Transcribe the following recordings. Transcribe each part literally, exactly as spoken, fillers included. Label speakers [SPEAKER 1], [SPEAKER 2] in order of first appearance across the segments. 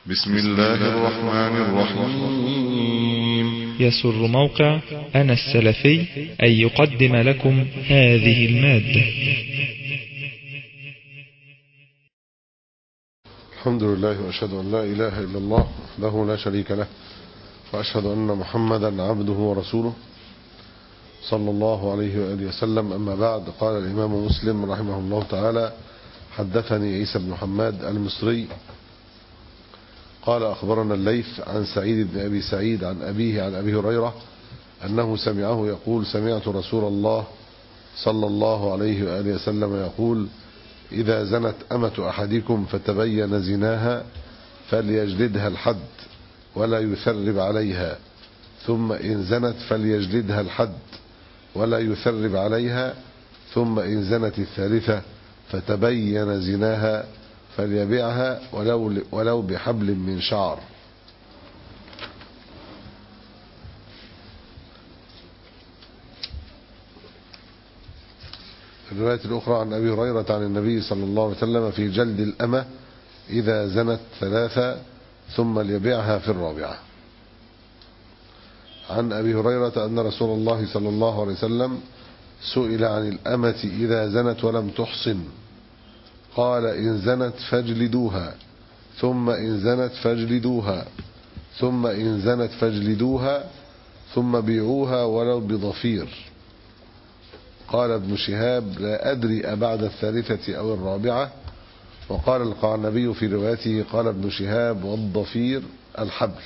[SPEAKER 1] بسم الله الرحمن الرحيم.
[SPEAKER 2] يسر موقع أنا السلفي أن يقدم لكم هذه المادة.
[SPEAKER 3] الحمد لله وأشهد أن لا إله إلا الله وحده لا شريك له، وأشهد أن محمدا عبده ورسوله صلى الله عليه وآله وسلم. أما بعد، قال الإمام مسلم رحمه الله تعالى: حدثني عيسى بن محمد المصري قال أخبرنا الليث عن سعيد بن أبي سعيد عن أبيه عن أبي هريرة أنه سمعه يقول: سمعت رسول الله صلى الله عليه وآله وسلم يقول: إذا زنت أمة أحدكم فتبين زناها فليجلدها الحد ولا يثرب عليها، ثم إن زنت فليجلدها الحد ولا يثرب عليها، ثم إن زنت الثالثة فتبين زناها فليبيعها ولو, ولو بحبل من شعر. الرواية الأخرى عن أبي هريرة عن النبي صلى الله عليه وسلم في جلد الأمة إذا زنت ثلاثة ثم ليبيعها في الرابعة. عن أبي هريرة أن رسول الله صلى الله عليه وسلم سئل عن الأمة إذا زنت ولم تحصن، قال: إن زنت فاجلدوها، ثم إن زنت فاجلدوها، ثم إن زنت فاجلدوها، ثم بيعوها ولو بضفير. قال ابن شهاب: لا أدري أبعد الثالثة أو الرابعة. وقال القعنبي في روايته: قال ابن شهاب: والضفير الحبل.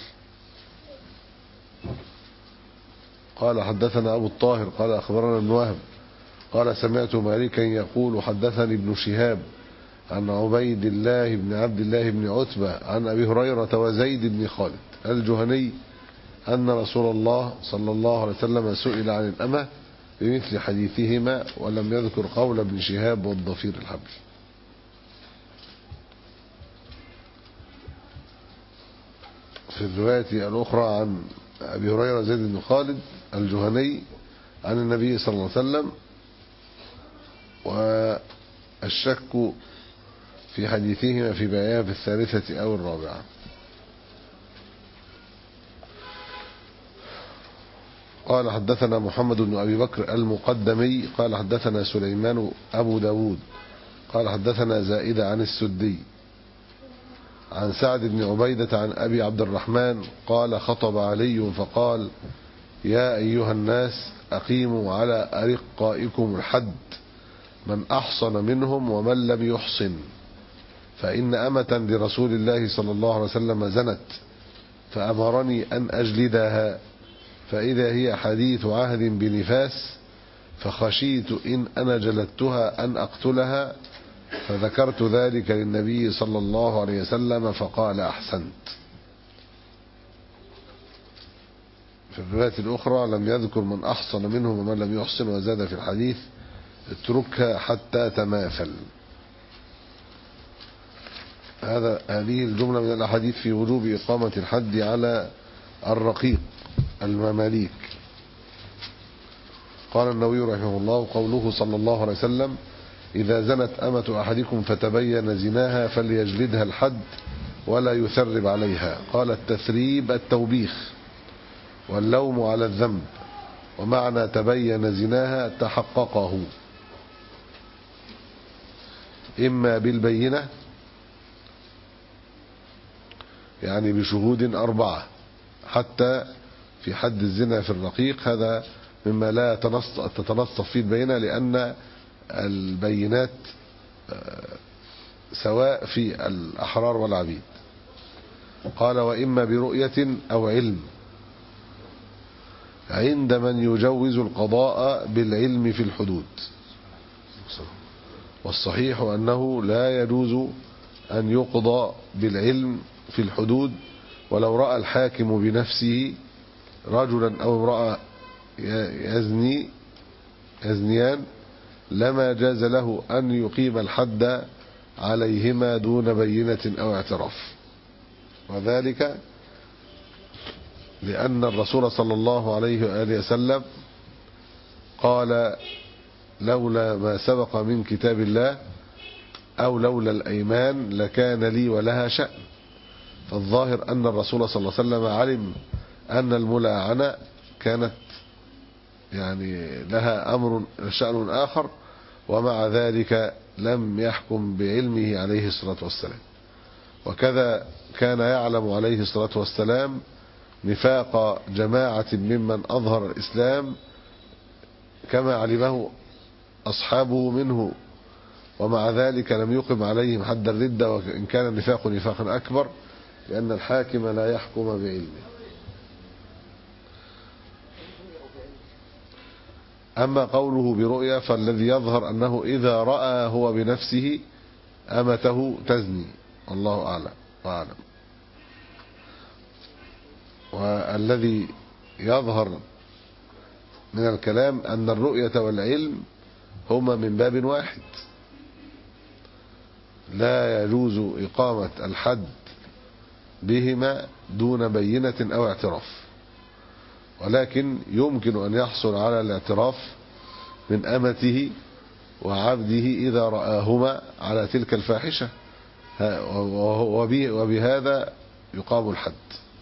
[SPEAKER 3] قال حدثنا أبو الطاهر قال أخبرنا ابن وهب قال سمعت مالكا يقول: حدثني ابن شهاب عن عبيد الله بن عبد الله بن عتبة عن أبي هريرة وزيد بن خالد الجهني أن رسول الله صلى الله عليه وسلم سئل عن الأمة بمثل حديثهما، ولم يذكر قول ابن شهاب والضفير الحبل. في الرواية الأخرى عن أبي هريرة زيد بن خالد الجهني عن النبي صلى الله عليه وسلم، والشك في حديثهما في بيعها في الثالثة أو الرابعة. قال حدثنا محمد بن أبي بكر المقدمي قال حدثنا سليمان أبو داود قال حدثنا زائدة عن السدي عن سعد بن عبيدة عن أبي عبد الرحمن قال: خطب علي فقال: يا أيها الناس، أقيموا على أرقائكم الحد، من أحصن منهم ومن لم يحصن، فإن أمة لرسول الله صلى الله عليه وسلم زنت فأمرني أن أجلدها، فإذا هي حديث عهد بنفاس، فخشيت إن أنا جلدتها أن أقتلها، فذكرت ذلك للنبي صلى الله عليه وسلم فقال: أحسنت. في الرواية الأخرى لم يذكر من أحصن منهم ومن لم يحصن، وزاد في الحديث: اتركها حتى تماثل. هذا هذه الجملة من الأحاديث في وجوب إقامة الحد على الرقيق المماليك. قال النووي رحمه الله: قوله صلى الله عليه وسلم: إذا زنت أمة أحدكم فتبين زناها فليجلدها الحد ولا يثرب عليها. قال: التثريب التوبيخ واللوم على الذنب، ومعنى تبين زناها تحققه، إما بالبينة يعني بشهود أربعة، حتى في حد الزنا في الرقيق هذا مما لا تتنصف فيه البينة، لأن البينات سواء في الأحرار والعبيد. قال: وإما برؤية أو علم، عند من يجوز القضاء بالعلم في الحدود. والصحيح أنه لا يجوز أن يقضى بالعلم في الحدود، ولو رأى الحاكم بنفسه رجلا أو امرأة يزني يزنيان لما جاز له أن يقيم الحد عليهما دون بينة أو اعتراف، وذلك لأن الرسول صلى الله عليه وآله وسلم قال: لولا ما سبق من كتاب الله أو لولا الأيمان لكان لي ولها شأن، فالظاهر أن الرسول صلى الله عليه وسلم علم أن الملاعنة كانت يعني لها أمر شأن آخر، ومع ذلك لم يحكم بعلمه عليه الصلاة والسلام. وكذا كان يعلم عليه الصلاة والسلام نفاق جماعة ممن أظهر الإسلام كما علمه أصحابه منه، ومع ذلك لم يقم عليهم حد الردة، وإن كان النفاق نفاقا أكبر، لأن الحاكم لا يحكم بعلمه. أما قوله برؤيا فالذي يظهر أنه إذا رأى هو بنفسه أمته تزني، والله أعلم وأعلم. والذي يظهر من الكلام أن الرؤية والعلم هما من باب واحد، لا يجوز إقامة الحد بهما دون بينة أو اعتراف، ولكن يمكن أن يحصل على الاعتراف من أمته وعبده إذا رآهما على تلك الفاحشة، وبهذا يقام الحد.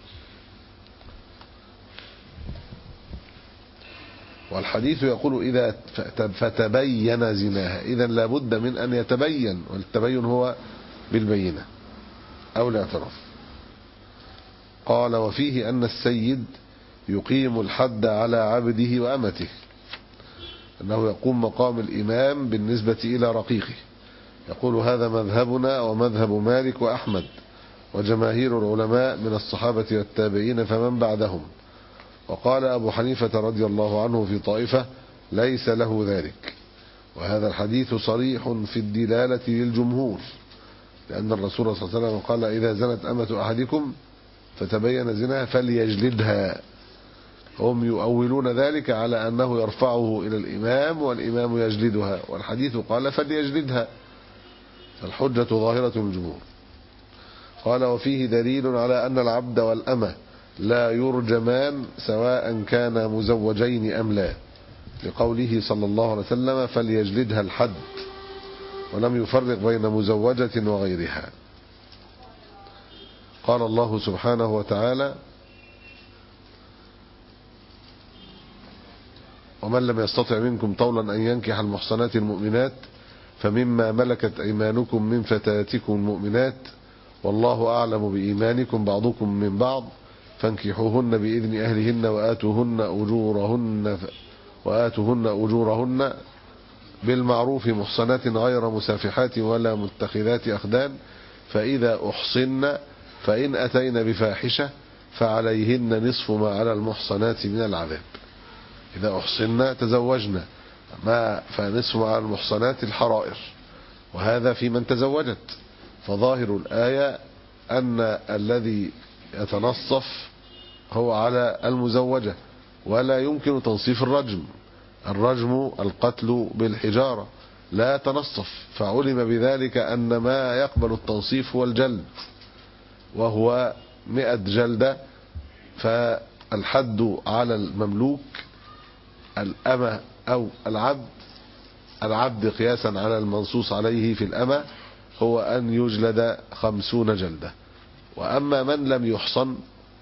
[SPEAKER 3] والحديث يقول إذا فتبين زناها، إذا لابد من أن يتبين، والتبين هو بالبينة أو الاعتراف. قال وفيه أن السيد يقيم الحد على عبده وأمته، أنه يقوم مقام الإمام بالنسبة إلى رقيقه. يقول هذا مذهبنا ومذهب مالك وأحمد وجماهير العلماء من الصحابة والتابعين فمن بعدهم. وقال أبو حنيفة رضي الله عنه في طائفة ليس له ذلك. وهذا الحديث صريح في الدلالة للجمهور، لأن الرسول صلى الله عليه وسلم قال إذا زنت أمة أحدكم فتبين زناها فليجلدها. هم يؤولون ذلك على أنه يرفعه إلى الإمام والإمام يجلدها، والحديث قال فليجلدها، فالحجة ظاهرة الجمهور. قال وفيه دليل على أن العبد والأمة لا يرجمان سواء كان مزوجين أم لا، لقوله صلى الله عليه وسلم فليجلدها الحد، ولم يفرق بين مزوجة وغيرها. قال الله سبحانه وتعالى ومن لم يستطع منكم طولا أن ينكح المحصنات المؤمنات فمما ملكت أيمانكم من فتاتكم المؤمنات والله أعلم بإيمانكم بعضكم من بعض فانكحوهن بإذن أهلهن وآتوهن أجورهن وآتوهن أجورهن بالمعروف محصنات غير مسافحات ولا متخذات أخدان فإذا أحصن فإن أتين بفاحشة فعليهن نصف ما على المحصنات من العذاب. إذا أحصن تزوجنا، ما فنصف ما على المحصنات الحرائر، وهذا في من تزوجت. فظاهر الآية أن الذي يتنصف هو على المزوجة، ولا يمكن تنصيف الرجم. الرجم القتل بالحجارة لا تنصف، فعلم بذلك أن ما يقبل التنصيف هو الجلد، وهو مئة جلدة. فالحد على المملوك الأمة أو العبد، العبد قياسا على المنصوص عليه في الأمة هو أن يجلد خمسون جلدة. وأما من لم يحصن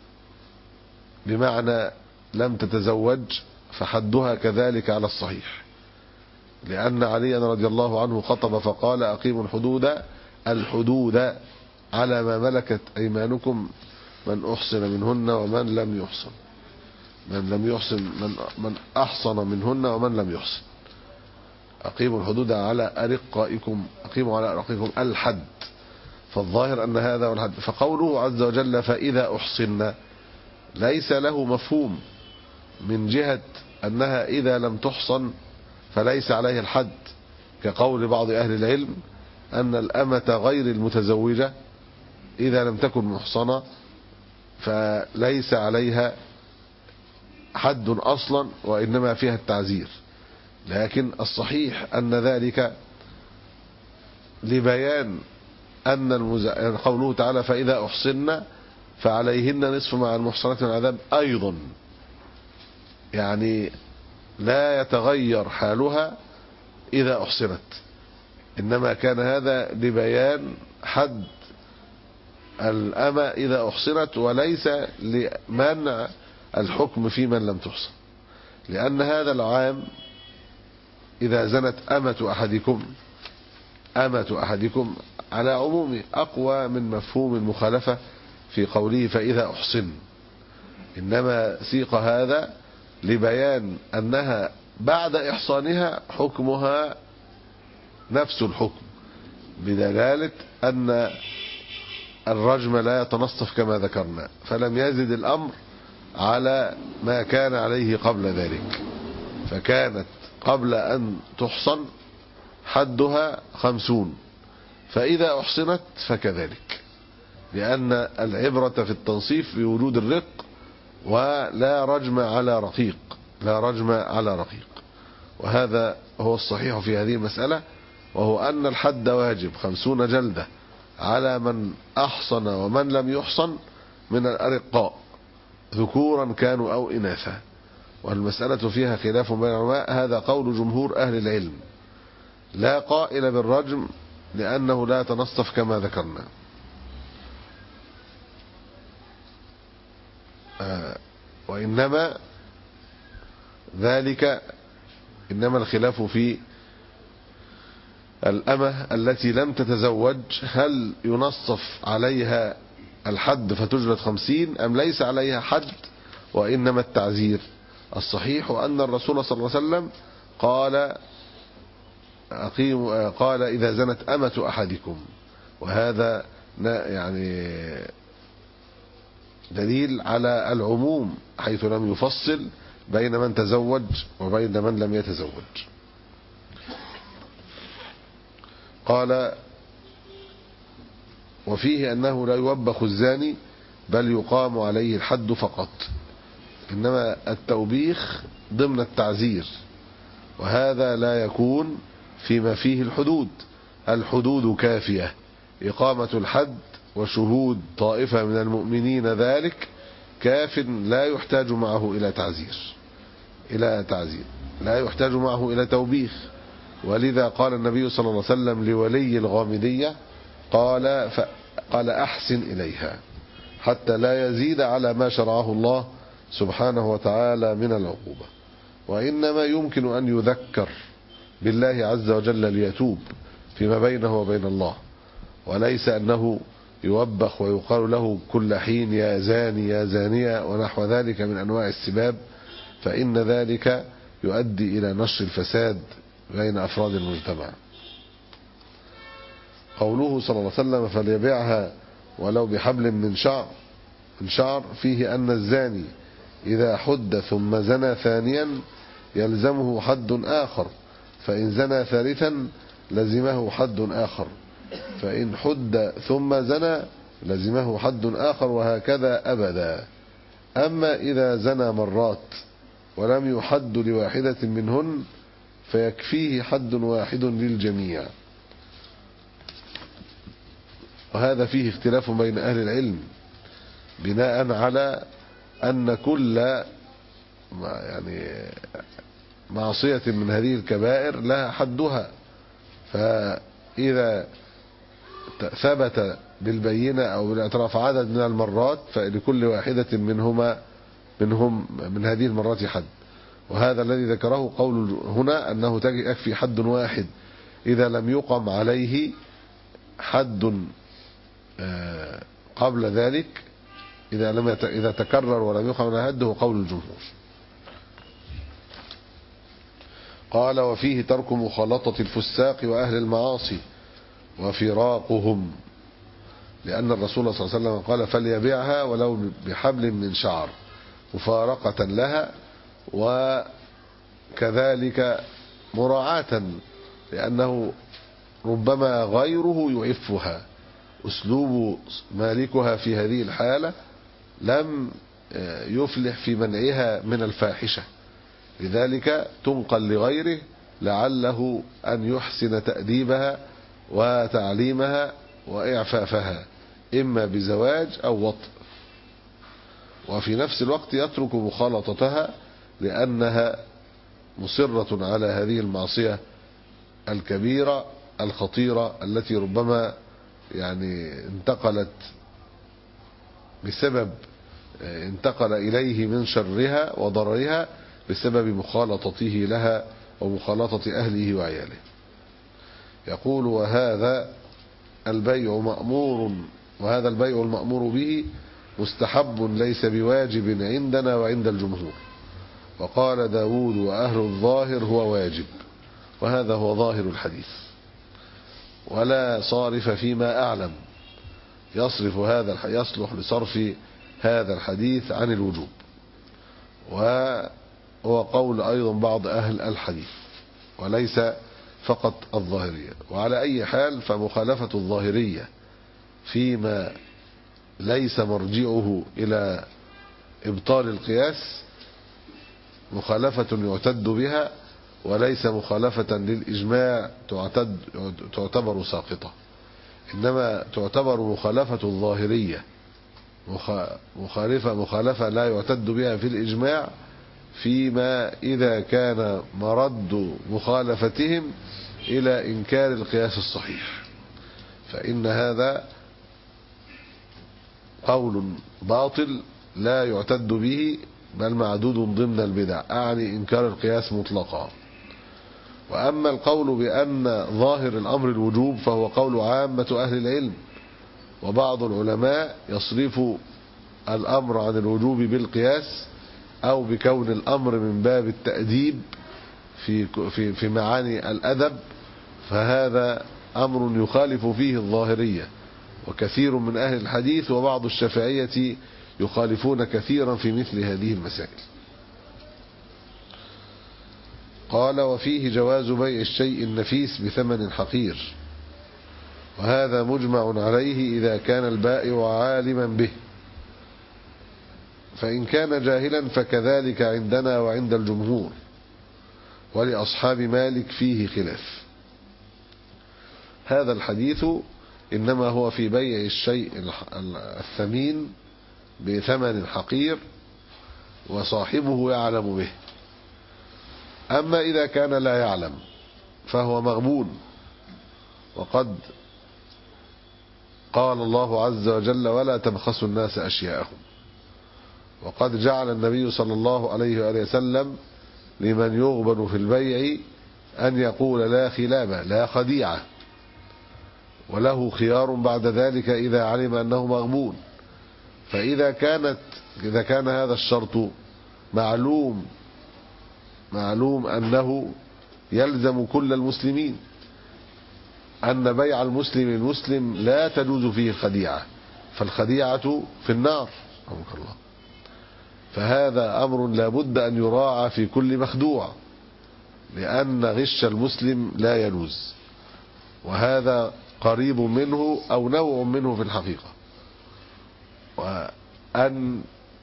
[SPEAKER 3] بمعنى لم تتزوج فحدها كذلك على الصحيح، لأن عليا رضي الله عنه خطب فقال أقيموا الحدود الحدود على ما ملكت أيمانكم من أحصن منهن ومن لم يحصن من لم يحصن من, من أحصن منهن ومن لم يحصن. أقيموا الحدود على أرقائكم، أقيموا على أرقائكم الحد. فالظاهر أن هذا هو الحد. فقوله عز وجل فإذا أحصن ليس له مفهوم من جهة أنها إذا لم تحصن فليس عليه الحد، كقول بعض أهل العلم أن الأمة غير المتزوجة إذا لم تكن محصنة فليس عليها حد أصلا وإنما فيها التعزير. لكن الصحيح أن ذلك لبيان أن المز... قوله تعالى فإذا أحصن فعليهن نصف مع المحصنات من العذاب أيضا، يعني لا يتغير حالها إذا أحصنت، إنما كان هذا لبيان حد الأمة إذا أحصنت، وليس لمنع الحكم في من لم تحصن، لأن هذا العام إذا زنت أمة أحدكم أمة أحدكم على عموم أقوى من مفهوم المخالفة في قوله فإذا أحصن، إنما سيق هذا لبيان أنها بعد إحصانها حكمها نفس الحكم، بدلالة أن الرجم لا يتنصف كما ذكرنا، فلم يزد الأمر على ما كان عليه قبل ذلك، فكانت قبل أن تحصن حدها خمسون، فإذا أحصنت فكذلك، لأن العبرة في التنصيف بوجود الرق، ولا رجم على رقيق لا رجم على رقيق. وهذا هو الصحيح في هذه المسألة، وهو أن الحد واجب خمسون جلدة على من أحصن ومن لم يحصن من الأرقاء ذكورا كانوا أو إناثا. والمسألة فيها خلاف بين العلماء، هذا قول جمهور أهل العلم، لا قائل بالرجم لأنه لا يتنصف كما ذكرنا. آه وإنما ذلك إنما الخلاف في الأمة التي لم تتزوج، هل ينصف عليها الحد فتجلد خمسين أم ليس عليها حد وإنما التعزير. الصحيح أن الرسول صلى الله عليه وسلم قال أقيم قال إذا زنت أمة أحدكم، وهذا يعني دليل على العموم حيث لم يفصل بين من تزوج وبين من لم يتزوج. قال وفيه أنه لا يوبخ الزاني بل يقام عليه الحد فقط، إنما التوبيخ ضمن التعزير، وهذا لا يكون فيما فيه الحدود. الحدود كافية، إقامة الحد وشهود طائفة من المؤمنين ذلك كاف، لا يحتاج معه إلى تعزير إلى تعزير لا يحتاج معه إلى توبيخ. ولذا قال النبي صلى الله عليه وسلم لولي الغامدية قال قال أحسن إليها حتى لا يزيد على ما شرعه الله سبحانه وتعالى من العقوبة. وإنما يمكن أن يذكر بالله عز وجل ليتوب فيما بينه وبين الله، وليس أنه يوبخ ويقال له كل حين يا زاني يا زانية ونحو ذلك من أنواع السباب، فإن ذلك يؤدي إلى نشر الفساد بين أفراد المجتمع. قوله صلى الله عليه وسلم فليبيعها ولو بحبل من شعر من شعر فيه أن الزاني إذا حد ثم زنى ثانيا يلزمه حد آخر، فإن زنى ثالثا لزمه حد آخر، فإن حد ثم زنى لزمه حد آخر، وهكذا أبدا. أما إذا زنى مرات ولم يحد لواحدة منهن فيكفيه حد واحد للجميع. وهذا فيه اختلاف بين أهل العلم بناء على أن كل يعني معصية من هذه الكبائر لها حدها، فإذا ثبت بالبينة أو بالاعتراف عدد من المرات فلكل واحدة منهما منهم من هذه المرات حد. وهذا الذي ذكره قول هنا أنه يكفي حد واحد إذا لم يقم عليه حد قبل ذلك، إذا لم يت... إذا تكرر ولم يقم على حد، هو قول الجمهور. قال وفيه ترك مخالطة الفساق وأهل المعاصي وفراقهم، لأن الرسول صلى الله عليه وسلم قال فليبيعها ولو بحبل من شعر مفارقة لها، وكذلك مراعاة لأنه ربما غيره يعفها، أسلوب مالكها في هذه الحالة لم يفلح في منعها من الفاحشة، لذلك تنقل لغيره لعله أن يحسن تأديبها وتعليمها وإعفافها إما بزواج أو وطء، وفي نفس الوقت يترك مخالطتها لأنها مصرة على هذه المعصية الكبيرة الخطيرة التي ربما يعني انتقلت بسبب انتقل إليه من شرها وضررها بسبب مخالطته لها ومخالطة أهله وعياله. يقول وهذا البيع مأمور وهذا البيع المأمور به مستحب ليس بواجب عندنا وعند الجمهور. وقال داود وأهل الظاهر هو واجب، وهذا هو ظاهر الحديث، ولا صارف فيما أعلم يصرف هذا يصلح لصرف هذا الحديث عن الوجوب، وهو قول أيضا بعض أهل الحديث وليس فقط الظاهرية. وعلى أي حال فمخالفة الظاهرية فيما ليس مرجعه إلى إبطال القياس مخالفة يعتد بها، وليس مخالفة للإجماع تعتد تعتبر ساقطة، إنما تعتبر مخالفة الظاهرية مخالفة مخالفة لا يعتد بها في الإجماع فيما إذا كان مرد مخالفتهم إلى إنكار القياس الصحيح، فإن هذا قول باطل لا يعتد به بل معدود ضمن البدع، أعني إنكار القياس مطلقا. وأما القول بأن ظاهر الأمر الوجوب فهو قول عامة أهل العلم، وبعض العلماء يصرف الأمر عن الوجوب بالقياس أو بكون الأمر من باب التأديب في في في معاني الأدب، فهذا أمر يخالف فيه الظاهرية وكثير من أهل الحديث، وبعض الشافعية يخالفون كثيرا في مثل هذه المسائل. قال وفيه جواز بيع الشيء النفيس بثمن حقير، وهذا مجمع عليه إذا كان البائع عالما به، فإن كان جاهلا فكذلك عندنا وعند الجمهور، ولأصحاب مالك فيه خلاف. هذا الحديث إنما هو في بيع الشيء الثمين بثمن حقير وصاحبه يعلم به. أما إذا كان لا يعلم فهو مغبون، وقد قال الله عز وجل ولا تبخسوا الناس أشياءهم، وقد جعل النبي صلى الله عليه وآله وسلم لمن يغبن في البيع أن يقول لا خلابة لا خديعة، وله خيار بعد ذلك إذا علم أنه مغبون. فإذا كانت إذا كان هذا الشرط معلوم معلوم أنه يلزم كل المسلمين أن بيع المسلم المسلم لا تجوز فيه الخديعة، فالخديعة في النار رحمك الله، فهذا أمر لا بد أن يراعى في كل مخدوع، لأن غش المسلم لا يجوز، وهذا قريب منه أو نوع منه في الحقيقة. وأن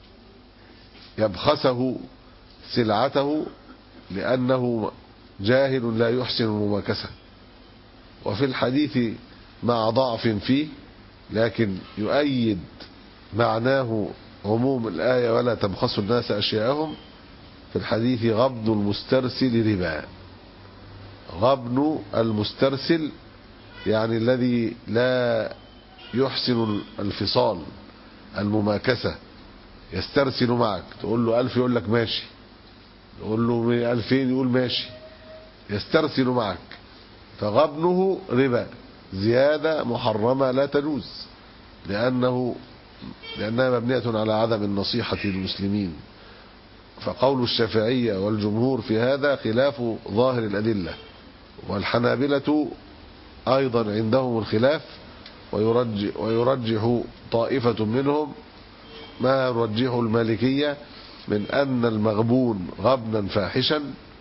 [SPEAKER 3] يبخسه سلعته لأنه جاهل لا يحسن المماكسة، وفي الحديث مع ضعف فيه لكن يؤيد معناه عموم الآية ولا تبخسوا الناس أشياءهم. في الحديث غبن المسترسل ربا، غبن المسترسل يعني الذي لا يحسن الفصال المماكسة، يسترسل معك، تقول له ألف يقول لك ماشي، تقول له ألفين يقول ماشي، يسترسل معك، فغبنه ربا، زيادة محرمة لا تجوز، لأنه لأنها مبنية على عدم النصيحة للمسلمين. فقول الشافعية والجمهور في هذا خلاف ظاهر الأدلة، والحنابلة أيضا عندهم الخلاف، ويرجح, ويرجح طائفة منهم ما يرجحه المالكية من أن المغبون غبنا فاحشا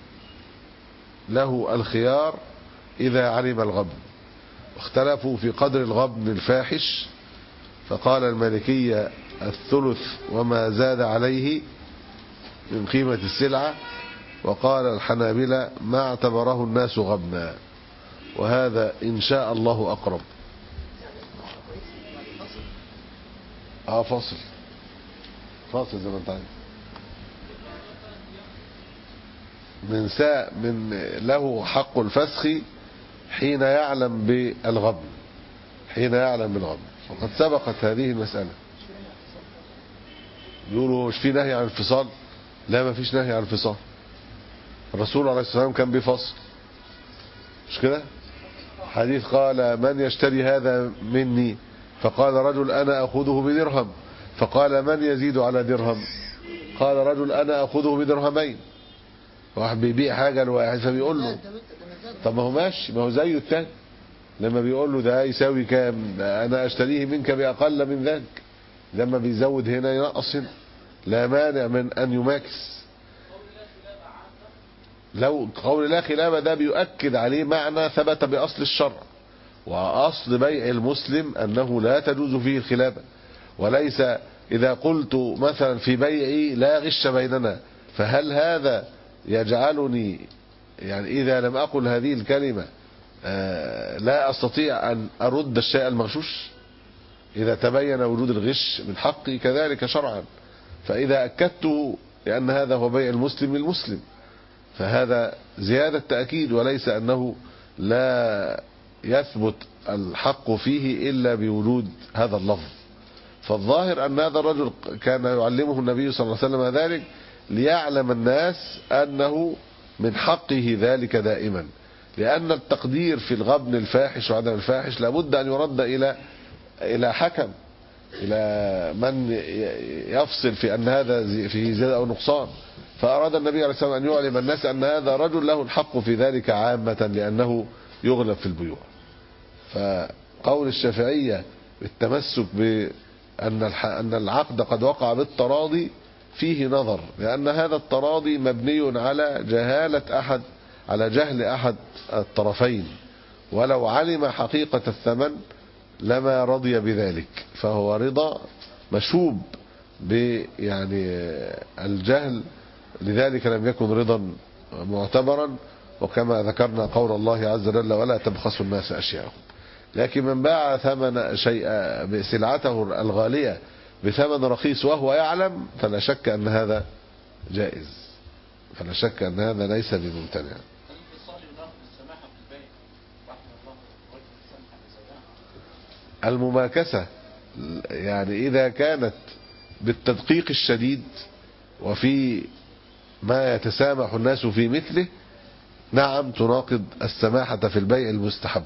[SPEAKER 3] له الخيار إذا علم الغبن. اختلفوا في قدر الغبن الفاحش، فقال المالكية الثلث وما زاد عليه من قيمة السلعة، وقال الحنابلة ما اعتبره الناس غبنا، وهذا إن شاء الله أقرب. اه فاصل فاصل زي ما انت عايز. من ساء من له حق الفسخ حين يعلم بالغبن، حين يعلم بالغبن، وقد سبقت هذه المسألة. بيقولوا مش في نهي عن الفصال؟ لا، ما فيش نهي عن الفصال. الرسول عليه الصلاة والسلام كان بيفصل، مش كده؟ حديث قال من يشتري هذا مني؟ فقال رجل أنا أخذه بدرهم. فقال من يزيد على درهم؟ قال رجل أنا أخذه بدرهمين. واحد بيبيع حاجة لواحد فبيقول له طب ما هو ماشي، ما هو زيه التاني، لما بيقول له ده يساوي كام؟ أنا أشتريه منك بأقل من ذلك. لما بيزود هنا ينقص هنا، لا مانع من أن يماكس. لو قول لا خلاف ده بيؤكد عليه معنى ثبت بأصل الشرع، وأصل بيع المسلم أنه لا تجوز فيه الخلافة. وليس إذا قلت مثلا في بيعي لا غش بيننا، فهل هذا يجعلني يعني إذا لم أقل هذه الكلمة لا أستطيع أن أرد الشيء المغشوش إذا تبين وجود الغش من حقي؟ كذلك شرعا. فإذا أكدت لأن هذا هو بيع المسلم للمسلم فهذا زيادة تأكيد، وليس أنه لا يثبت الحق فيه إلا بوجود هذا اللفظ. فالظاهر أن هذا الرجل كان يعلمه النبي صلى الله عليه وسلم ذلك ليعلم الناس أنه من حقه ذلك دائما، لأن التقدير في الغبن الفاحش وعدم الفاحش لابد أن يرد إلى إلى حكم، إلى من يفصل في أن هذا فيه زيادة أو نقصان. فأراد النبي عليه الصلاة والسلام أن يعلم الناس أن هذا رجل له الحق في ذلك عامة، لأنه يغلب في البيوع. فقول الشافعية بالتمسك بأن أن العقد قد وقع بالتراضي فيه نظر، لأن هذا التراضي مبني على جهالة أحد على جهل أحد الطرفين، ولو علم حقيقة الثمن لما رضي بذلك، فهو رضا مشوب يعني الجهل، لذلك لم يكن رضا معتبرا. وكما ذكرنا قول الله عز وجل ولا تبخسوا الناس أشياءهم. لكن من باع ثمن شيء بسلعته الغالية بثمن رخيص وهو يعلم فلا شك أن هذا جائز، فلا شك أن هذا ليس بممتنع. المماكسة يعني إذا كانت بالتدقيق الشديد وفي ما يتسامح الناس في مثله نعم تناقض السماحة في البيع المستحب.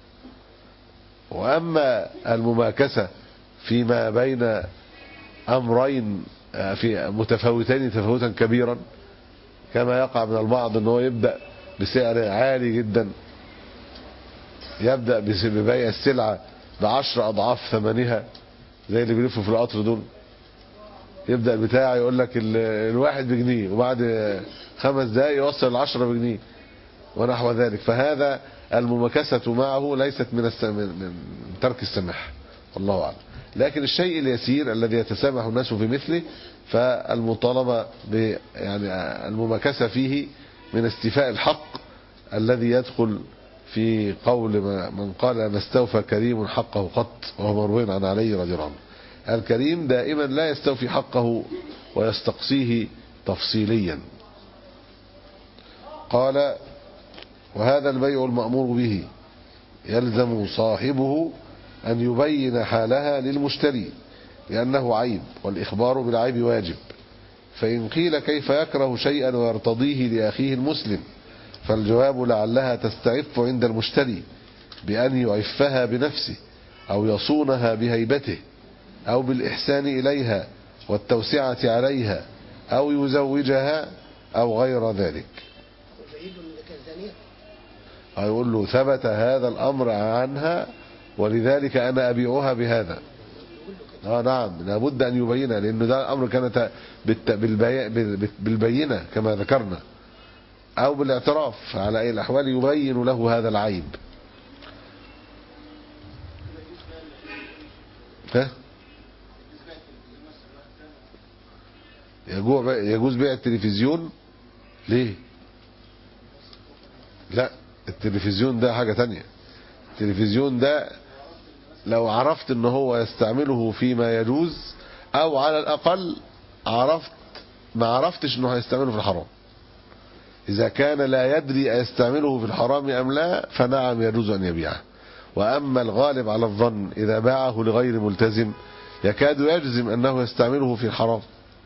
[SPEAKER 3] وأما المماكسة فيما بين أمرين في متفاوتين تفاوتا كبيرا كما يقع من البعض أنه يبدأ بسعر عالي جدا، يبدأ ببيع السلعة بعشر أضعاف ثمنها زي اللي بيلفوا في القطر دول، يبدأ البتاع يقول لك الواحد بجنيه وبعد خمس دقايق يوصل العشرة بجنيه ونحو ذلك. فهذا المماكسة معه ليست من, من ترك السماح والله أعلم. لكن الشيء اليسير الذي يتسامح الناس في مثله فالمطالبة ب يعني المماكسة فيه من استيفاء الحق الذي يدخل في قول من قال ما استوفى كريم حقه قط، وهو مروي عن علي رضي الله عنه. الكريم دائما لا يستوفي حقه ويستقصيه تفصيليا. قال وهذا البيع المأمور به يلزم صاحبه أن يبين حالها للمشتري لأنه عيب، والإخبار بالعيب واجب. فإن قيل كيف يكره شيئا ويرتضيه لأخيه المسلم، فالجواب لعلها تستعف عند المشتري بأن يعفها بنفسه أو يصونها بهيبته أو بالإحسان إليها والتوسعة عليها أو يزوجها أو غير ذلك. يقول له ثبت هذا الأمر عنها ولذلك أنا أبيعها بهذا. آه نعم لابد أن يبينها، لأنه ده الأمر كانت بالبينة كما ذكرنا أو بالاعتراف، على أي الأحوال يبين له هذا العيب. ها يجوز بيع التلفزيون؟ ليه؟ لا، التلفزيون ده حاجة تانية. التلفزيون ده لو عرفت ان هو يستعمله فيما يجوز او على الاقل عرفت ما عرفتش انه هيستعمله في الحرام، اذا كان لا يدري يستعمله في الحرام ام لا فنعم يجوز ان يبيعه. واما الغالب على الظن اذا باعه لغير ملتزم يكاد يجزم انه يستعمله في الحرام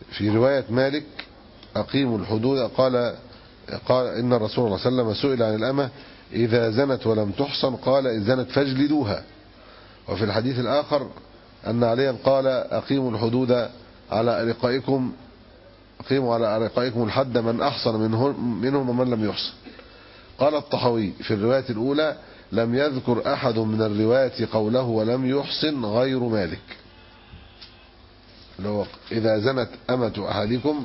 [SPEAKER 3] في رواية مالك أقيموا الحدود قال قال إن الرسول صلى الله عليه وسلم سئل عن الأمة إذا زنت ولم تحصن قال إذ زنت فاجلدوها. وفي الحديث الآخر أن عليا قال أقيموا الحدود على أرقائكم أقيموا على أرقائكم الحد من أحصن منهم, منهم ومن لم يحصن. قال الطحاوي في الرواية الأولى لم يذكر أحد من الرواية قوله ولم يحصن غير مالك، اللي هو إذا زنت أمة أحدكم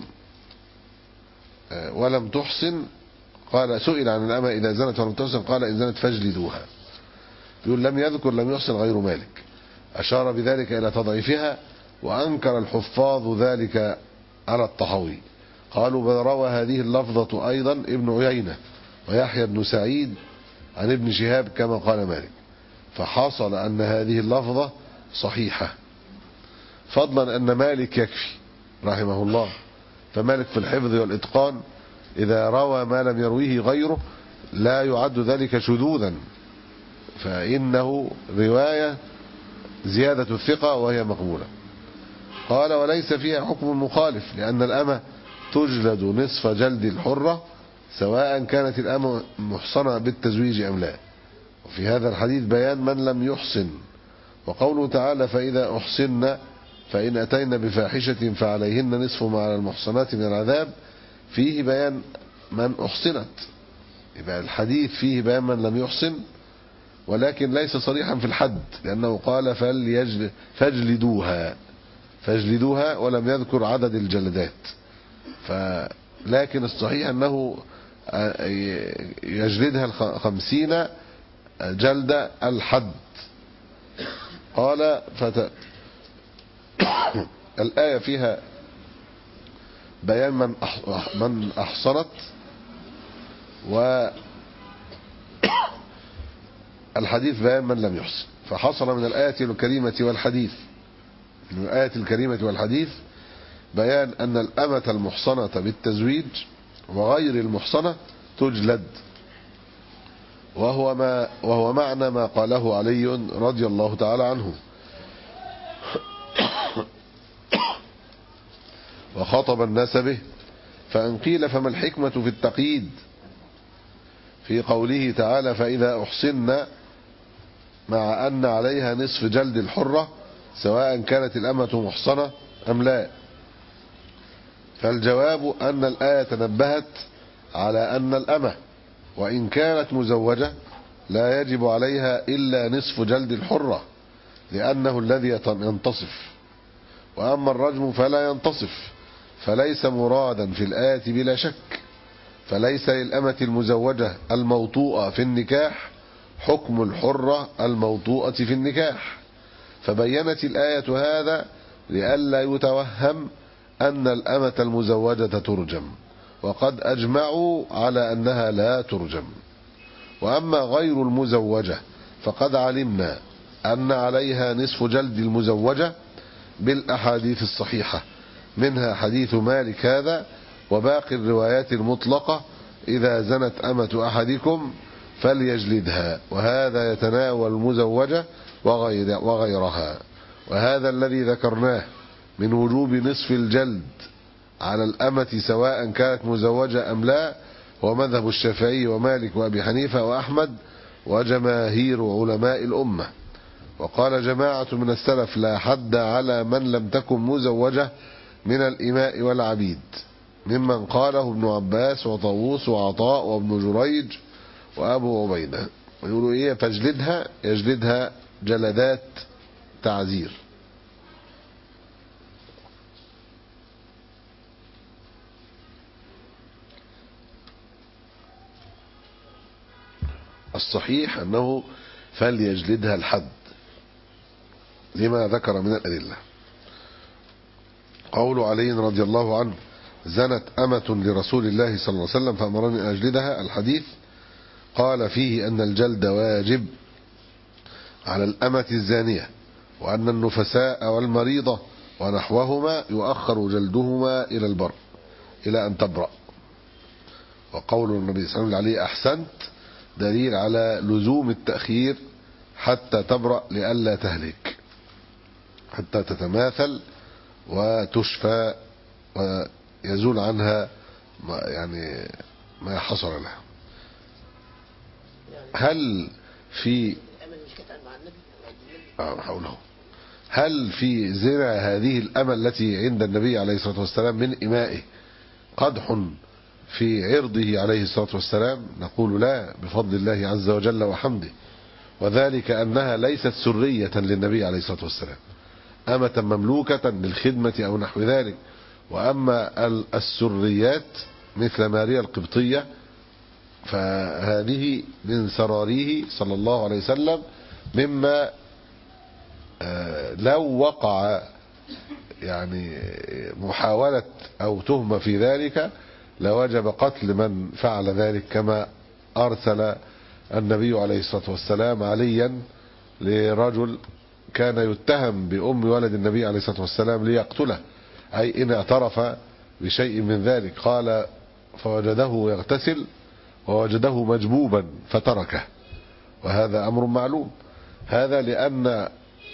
[SPEAKER 3] ولم تحصن قال سئل عن الأمة إذا زنت ولم تحصن قال إن زنت فاجلدوها. يقول لم يذكر لم يحصن غير مالك، أشار بذلك إلى تضعيفها، وأنكر الحفاظ ذلك على الطحاوي. قالوا بل روى هذه اللفظة أيضا ابن عيينة ويحيى بن سعيد عن ابن شهاب كما قال مالك، فحصل أن هذه اللفظة صحيحة، فضلا أن مالك يكفي رحمه الله، فمالك في الحفظ والإتقان إذا روى ما لم يرويه غيره لا يعد ذلك شذوذا، فإنه رواية زيادة الثقة وهي مقبولة. قال وليس فيها حكم مخالف، لأن الأمة تجلد نصف جلد الحرة سواء كانت الأمة محصنة بالتزويج أم لا. وفي هذا الحديث بيان من لم يحصن، وقوله تعالى فإذا أحصن فإن أتينا بفاحشة فعليهن نصف ما على المحصنات من العذاب، فيه بيان من أحصنت، يبقى الحديث فيه بيان من لم يحصن، ولكن ليس صريحا في الحد، لأنه قال فاجلدوها فاجلدوها ولم يذكر عدد الجلدات. لكن الصحيح أنه يجلدها خمسين جلد الحد. قال فت... الآية فيها بيان من من أحصنت، والحديث بيان من لم يحصن، فحصل من الآية الكريمة والحديث من الآية الكريمة والحديث بيان أن الأمة المحصنة بالتزويج وغير المحصنة تجلد، وهو ما وهو معنى ما قاله علي رضي الله تعالى عنه وخاطب الناس به. فإن قيل فما الحكمة في التقييد في قوله تعالى فإذا أحصن مع أن عليها نصف جلد الحرة سواء كانت الأمة محصنة أم لا؟ فالجواب أن الآية تنبهت على أن الأمة وإن كانت مزوجة لا يجب عليها إلا نصف جلد الحرة، لأنه الذي ينتصف، وأما الرجم فلا ينتصف، فليس مرادا في الآية بلا شك. فليس للأمة المزوجة الموطوءة في النكاح حكم الحرة الموطوءة في النكاح، فبينت الآية هذا لئلا يتوهم أن الأمة المزوجة ترجم، وقد أجمعوا على أنها لا ترجم. وأما غير المزوجة فقد علمنا أن عليها نصف جلد المزوجة بالأحاديث الصحيحة، منها حديث مالك هذا وباقي الروايات المطلقة إذا زنت أمة أحدكم فليجلدها، وهذا يتناول المزوجة وغير وغيرها. وهذا الذي ذكرناه من وجوب نصف الجلد على الأمة سواء كانت مزوجة أم لا هو مذهب الشافعي ومالك وأبي حنيفة وأحمد وجماهير علماء الأمة. وقال جماعة من السلف لا حد على من لم تكن مزوجة من الإماء والعبيد، ممن قاله ابن عباس وطاووس وعطاء وابن جريج وأبو عبيدة. ويقولوا إيه فاجلدها، يجلدها جلدات تعزير. الصحيح أنه فليجلدها الحد لما ذكر من الأدلة. قول علي رضي الله عنه زنت أمة لرسول الله صلى الله عليه وسلم فأمرني أن أجلدها، الحديث قال فيه أن الجلد واجب على الأمة الزانية، وأن النفساء والمريضة ونحوهما يؤخر جلدهما إلى البر إلى أن تبرأ. وقول النبي صلى الله عليه وسلم أحسنت دليل على لزوم التأخير حتى تبرأ لئلا تهلك، حتى تتماثل وتشفى ويزول عنها ما يعني ما حصل لها. هل في اه حوله هل في زنا هذه الأمل التي عند النبي عليه الصلاة والسلام من إمائه قدح في عرضه عليه الصلاة والسلام؟ نقول لا، بفضل الله عز وجل وحمده، وذلك أنها ليست سرية للنبي عليه الصلاة والسلام، أمة مملوكة للخدمة أو نحو ذلك. وأما السريات مثل ماريا القبطية فهذه من سراريه صلى الله عليه وسلم، مما لو وقع يعني محاولة أو تهمة في ذلك لوجب قتل من فعل ذلك، كما أرسل النبي عليه الصلاة والسلام عليا لرجل كان يتهم بأم ولد النبي عليه الصلاة والسلام ليقتله، أي إن اعترف بشيء من ذلك. قال فوجده يغتسل ووجده مجبوبا فتركه، وهذا أمر معلوم. هذا لأن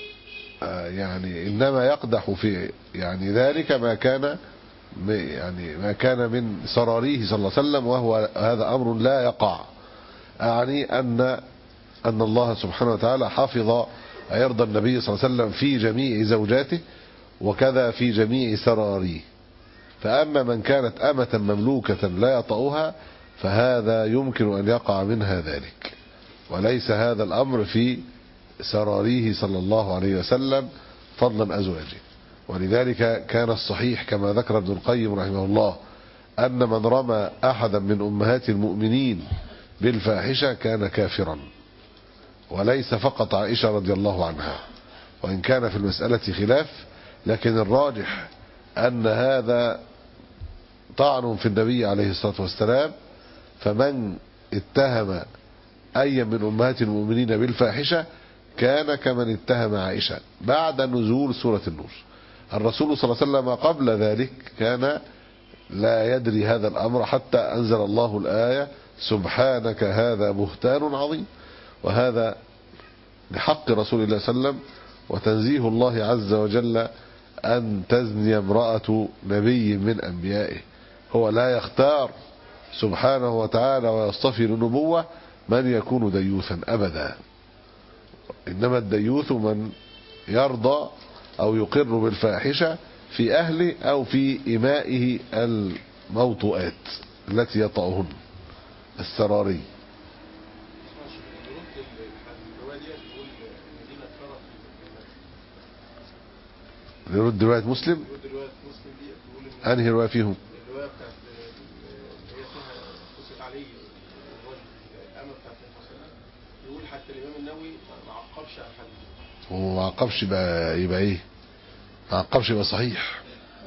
[SPEAKER 3] يعني إنما يقدح في يعني ذلك ما كان يعني ما كان من سراريه صلى الله عليه وسلم، وهو هذا أمر لا يقع. أعني أن أن الله سبحانه وتعالى حفظ عرض النبي صلى الله عليه وسلم في جميع زوجاته وكذا في جميع سراريه. فأما من كانت أمة مملوكة لا يطأها فهذا يمكن أن يقع منها ذلك، وليس هذا الأمر في سراريه صلى الله عليه وسلم فضلا أزواجه. ولذلك كان الصحيح كما ذكر ابن القيم رحمه الله أن من رمى أحدا من أمهات المؤمنين بالفاحشة كان كافرا، وليس فقط عائشة رضي الله عنها، وإن كان في المسألة خلاف، لكن الراجح أن هذا طعن في النبي عليه الصلاة والسلام. فمن اتهم أي من أمهات المؤمنين بالفاحشة كان كمن اتهم عائشة بعد نزول سورة النور. الرسول صلى الله عليه وسلم قبل ذلك كان لا يدري هذا الأمر حتى أنزل الله الآية سبحانك هذا بهتان عظيم، وهذا لحق رسول الله صلى الله عليه وسلم وتنزيه الله عز وجل أن تزني امرأة نبي من أنبيائه. هو لا يختار سبحانه وتعالى ويصطفي للنبوة من يكون ديوثا أبدا، إنما الديوث من يرضى أو يقر بالفاحشة في أهله أو في إمائه الموطؤات التي يطأهن السراري. نرد رواية مسلم. أنهي رواية فيهم؟ الرواية بتاعت اللي هي فيها قصة علي الأمة بتاعت المفصلة، يقول حتى الإمام النووي ما عقبش على الحديث. هو ما عقبش يبقى يبقى إيه؟ ما عقبش يبقى صحيح.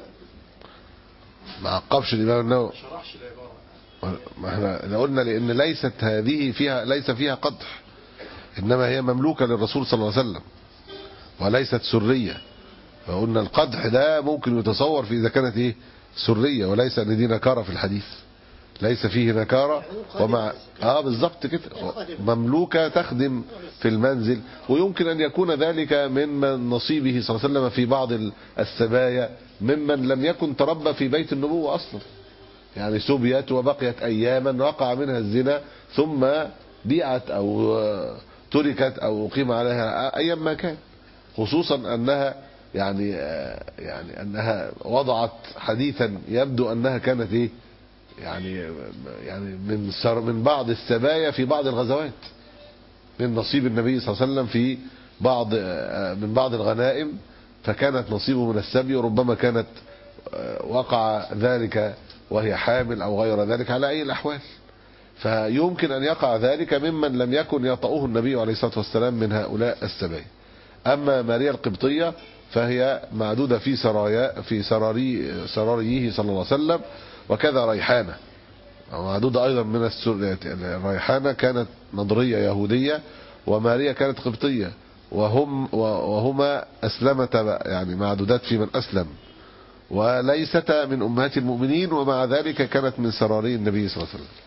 [SPEAKER 3] ما عقبش الإمام النووي. ما شرحش العبارة. ما احنا قلنا لأن ليست هذه فيها ليس فيها قدح، إنما هي مملوكة للرسول صلى الله عليه وسلم وليست سرية. فقلنا القدح ده ممكن يتصور في إذا كانت إيه سرية، وليس أن دي نكارة في الحديث، ليس فيه نكارة. ومع اه بالظبط كده مملوكة تخدم في المنزل، ويمكن أن يكون ذلك من نصيبه صلى الله عليه وسلم في بعض السبايا ممن لم يكن تربى في بيت النبوة أصلا، يعني سبيت وبقيت أياما وقع منها الزنا ثم بيعت أو تركت أو قيم عليها أيام ما كان، خصوصا أنها يعني يعني أنها وضعت حديثا يبدو أنها كانت إيه يعني يعني من سر من بعض السبايا في بعض الغزوات، من نصيب النبي صلى الله عليه وسلم في بعض من بعض الغنائم، فكانت نصيبه من السبي، وربما كانت وقع ذلك وهي حامل أو غير ذلك على أي الأحوال. فيمكن أن يقع ذلك ممن لم يكن يطأه النبي عليه الصلاة والسلام من هؤلاء السبايا. أما ماريا القبطية فهي معدودة في سرايا في سراري سراريه صلى الله عليه وسلم، وكذا ريحانة معدودة أيضا من السريات. ريحانة كانت نضرية يهودية وماريا كانت قبطية، وهم وهما أسلمتا يعني معدودات في من أسلم، وليستا من أمهات المؤمنين، ومع ذلك كانت من سراري النبي صلى الله عليه وسلم.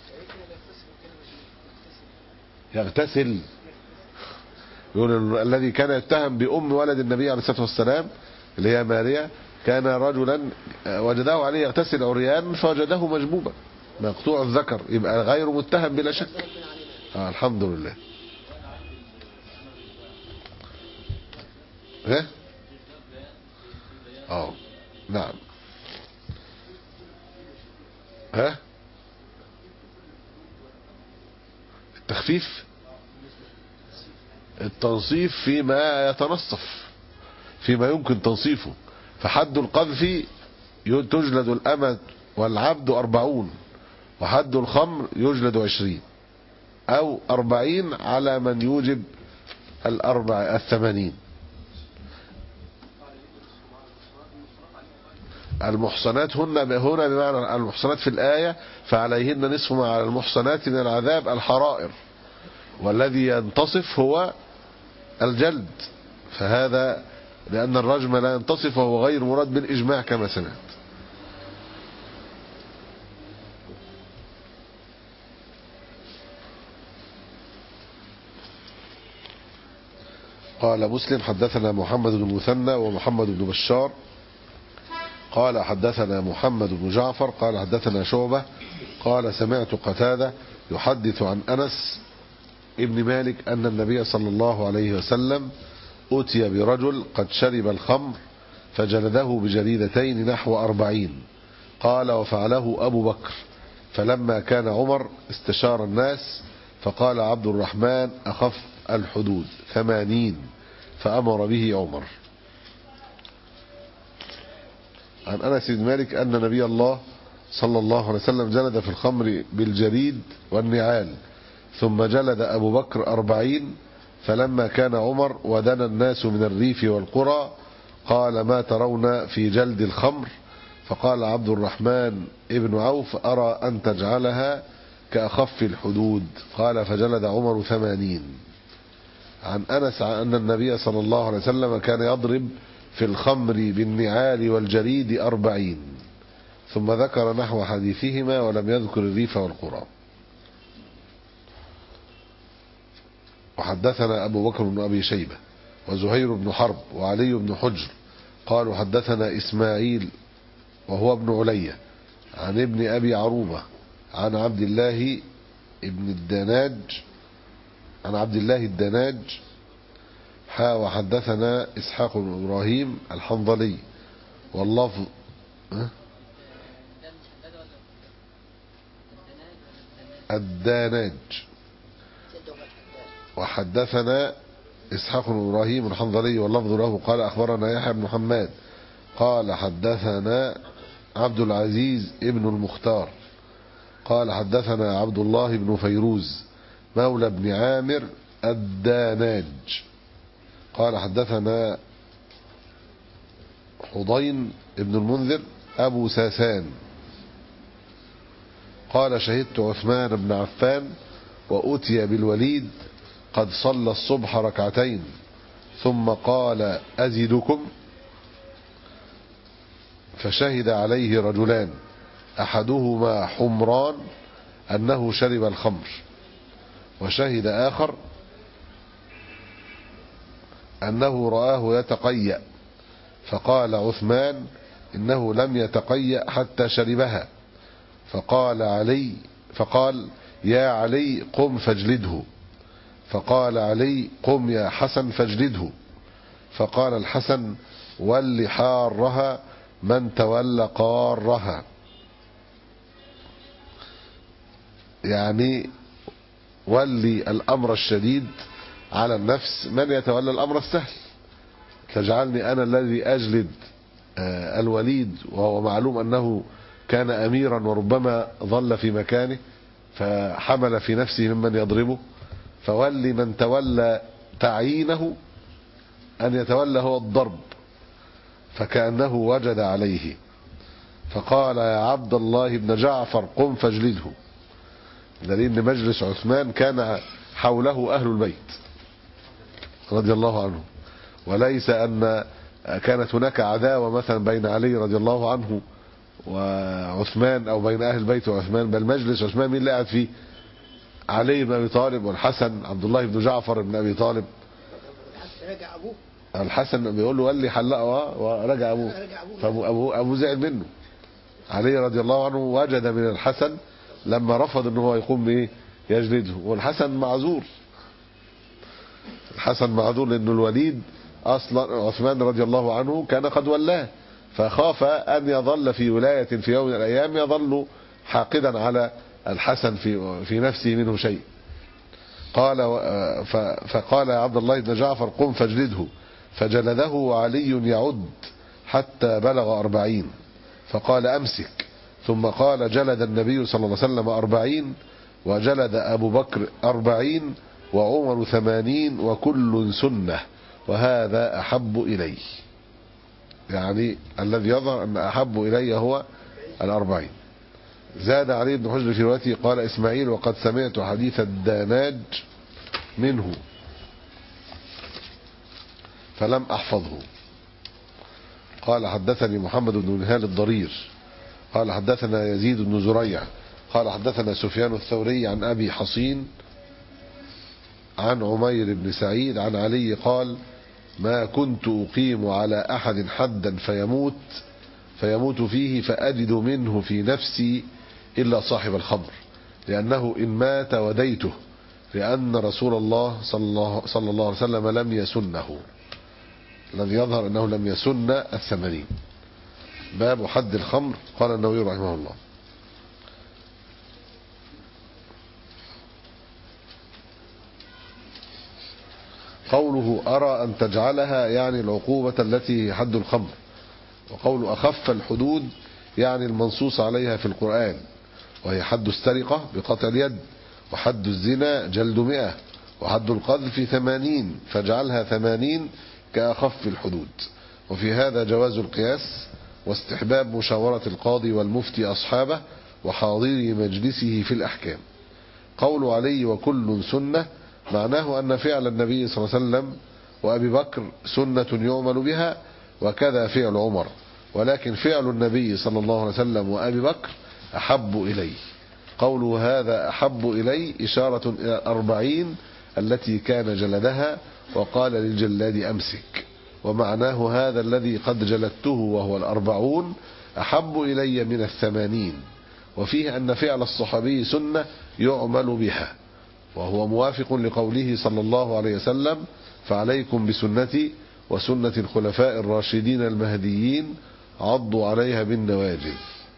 [SPEAKER 3] يغتسل يقول الذي كان يتهم بأم ولد النبي عليه الصلاة والسلام اللي هي ماريا كان رجلا وجده عليه يغتسل عريان فوجده مجبوبا مقطوع الذكر، يبقى غير متهم بلا شك. آه الحمد لله. ها اه نعم. ها التخفيف التنصيف فيما يتنصف، فيما يمكن تنصيفه. فحد القذف تجلد الأمة والعبد أربعون، وحد الخمر يجلد عشرين أو أربعين على من يوجب الأربع الثمانين. المحصنات هن هنا بمعنى المحصنات في الآية فعليهن نصف ما على المحصنات من العذاب الحرائر، والذي ينتصف هو الجلد، فهذا لأن الرجم لا ينتصف وهو غير مراد بالإجماع كما سمعت. قال مسلم حدثنا محمد بن المثنى ومحمد بن بشار قال حدثنا محمد بن جعفر قال حدثنا شعبة قال سمعت قتادة يحدث عن أنس ابن مالك أن النبي صلى الله عليه وسلم أتي برجل قد شرب الخمر فجلده بجليدتين نحو أربعين. قال وفعله أبو بكر، فلما كان عمر استشار الناس فقال عبد الرحمن أخف الحدود ثمانين، فأمر به عمر. عن أنس بن مالك أن نبي الله صلى الله عليه وسلم جلد في الخمر بالجريد والنعال، ثم جلد أبو بكر أربعين. فلما كان عمر ودنا الناس من الريف والقرى قال ما ترون في جلد الخمر؟ فقال عبد الرحمن ابن عوف أرى أن تجعلها كأخف الحدود. قال فجلد عمر ثمانين. عن أنس أن النبي صلى الله عليه وسلم كان يضرب في الخمر بالنعال والجريد أربعين، ثم ذكر نحو حديثهما ولم يذكر الريف والقرى. وحدثنا أبو بكر بن أبي شيبة وزهير بن حرب وعلي بن حجر قالوا حدثنا إسماعيل وهو ابن علية عن ابن أبي عروبة عن عبد الله ابن الدناج عن عبد الله الدناج حا وحدثنا إسحاق بن إبراهيم الحنظلي واللفظ الداناج. وحدثنا إسحاق بن إبراهيم الحنظلي واللفظ له قال أخبرنا يحيى بن محمد قال حدثنا عبد العزيز ابن المختار قال حدثنا عبد الله بن فيروز مولى بن عامر الداناج قال حدثنا حضين ابن المنذر أبو ساسان قال شهدت عثمان بن عفان وأتي بالوليد قد صلى الصبح ركعتين ثم قال أزدكم، فشهد عليه رجلان أحدهما حمران أنه شرب الخمر، وشهد آخر أنه رآه يتقيأ، فقال عثمان إنه لم يتقيأ حتى شربها، فقال علي فقال يا علي قم فاجلده، فقال علي قم يا حسن فاجلده، فقال الحسن ول حارها من تولى قارها، يعني ولي الأمر الشديد على النفس من يتولى الأمر السهل. تجعلني أنا الذي أجلد الوليد وهو معلوم أنه كان أميرا وربما ظل في مكانه فحمل في نفسه ممن يضربه، فولي من تولى تعيينه أن يتولى هو الضرب، فكأنه وجد عليه، فقال يا عبد الله بن جعفر قم فاجلده، دليل ان مجلس عثمان كان حوله أهل البيت رضي الله عنه، وليس أن كانت هناك عداوة مثلا بين علي رضي الله عنه وعثمان أو بين أهل البيت وعثمان، بل مجلس عثمان مين اللي قاعد فيه؟ علي بن أبي طالب والحسن عبد الله بن جعفر بن أبي طالب.
[SPEAKER 4] رجع أبوه
[SPEAKER 3] الحسن بيقول له قال لي حلقه ورجع ابوه، فابو ابو ابو زعل منه. علي رضي الله عنه وجد من الحسن لما رفض ان هو يقوم بايه يجلده، والحسن معذور. الحسن معذور لأنه الوليد اصلا عثمان رضي الله عنه كان قد ولاه، فخاف ان يظل في ولاية في يوم من الايام يظل حاقدا على الحسن في في نفسه منه شيء. قال فقال يا عبد الله بن جعفر قم فاجلده، فجلده وعلي يعد حتى بلغ أربعين، فقال أمسك، ثم قال جلد النبي صلى الله عليه وسلم أربعين، وجلد أبو بكر أربعين، وعمر ثمانين، وكل سنة، وهذا أحب إلي. يعني الذي يظهر أن أحب إلي هو الأربعين. زاد علي بن حجر في روايته قال إسماعيل وقد سمعت حديث الداناج منه فلم أحفظه. قال حدثني محمد بن نهال الضرير قال حدثنا يزيد بن زريع قال حدثنا سفيان الثوري عن أبي حصين عن عمير بن سعيد عن علي قال ما كنت أقيم على أحد حدا فيموت فيموت فيه فأجد منه في نفسي إلا صاحب الخمر، لأنه إن مات وديته، لأن رسول الله صلى الله, صلى الله عليه وسلم لم يسنه. الذي يظهر أنه لم يسن الثمانين. باب حد الخمر. قال النووي رحمه الله قوله أرى أن تجعلها يعني العقوبة التي حد الخمر، وقول أخف الحدود يعني المنصوص عليها في القرآن، وهي حد السرقة بقطع اليد، وحد الزنا جلد مئة، وحد القذف ثمانين، فاجعلها ثمانين كأخف الحدود. وفي هذا جواز القياس واستحباب مشاورة القاضي والمفتي أصحابه وحاضري مجلسه في الأحكام. قول علي وكل سنة معناه أن فعل النبي صلى الله عليه وسلم وأبي بكر سنة يعمل بها، وكذا فعل عمر، ولكن فعل النبي صلى الله عليه وسلم وأبي بكر أحب إلي. قوله هذا أحب إلي إشارة إلى الأربعين التي كان جلدها، وقال للجلاد أمسك، ومعناه هذا الذي قد جلدته وهو الأربعون أحب إلي من الثمانين. وفيه أن فعل الصحابي سنة يعمل بها، وهو موافق لقوله صلى الله عليه وسلم فعليكم بسنتي وسنة الخلفاء الراشدين المهديين عضوا عليها بالنواجذ.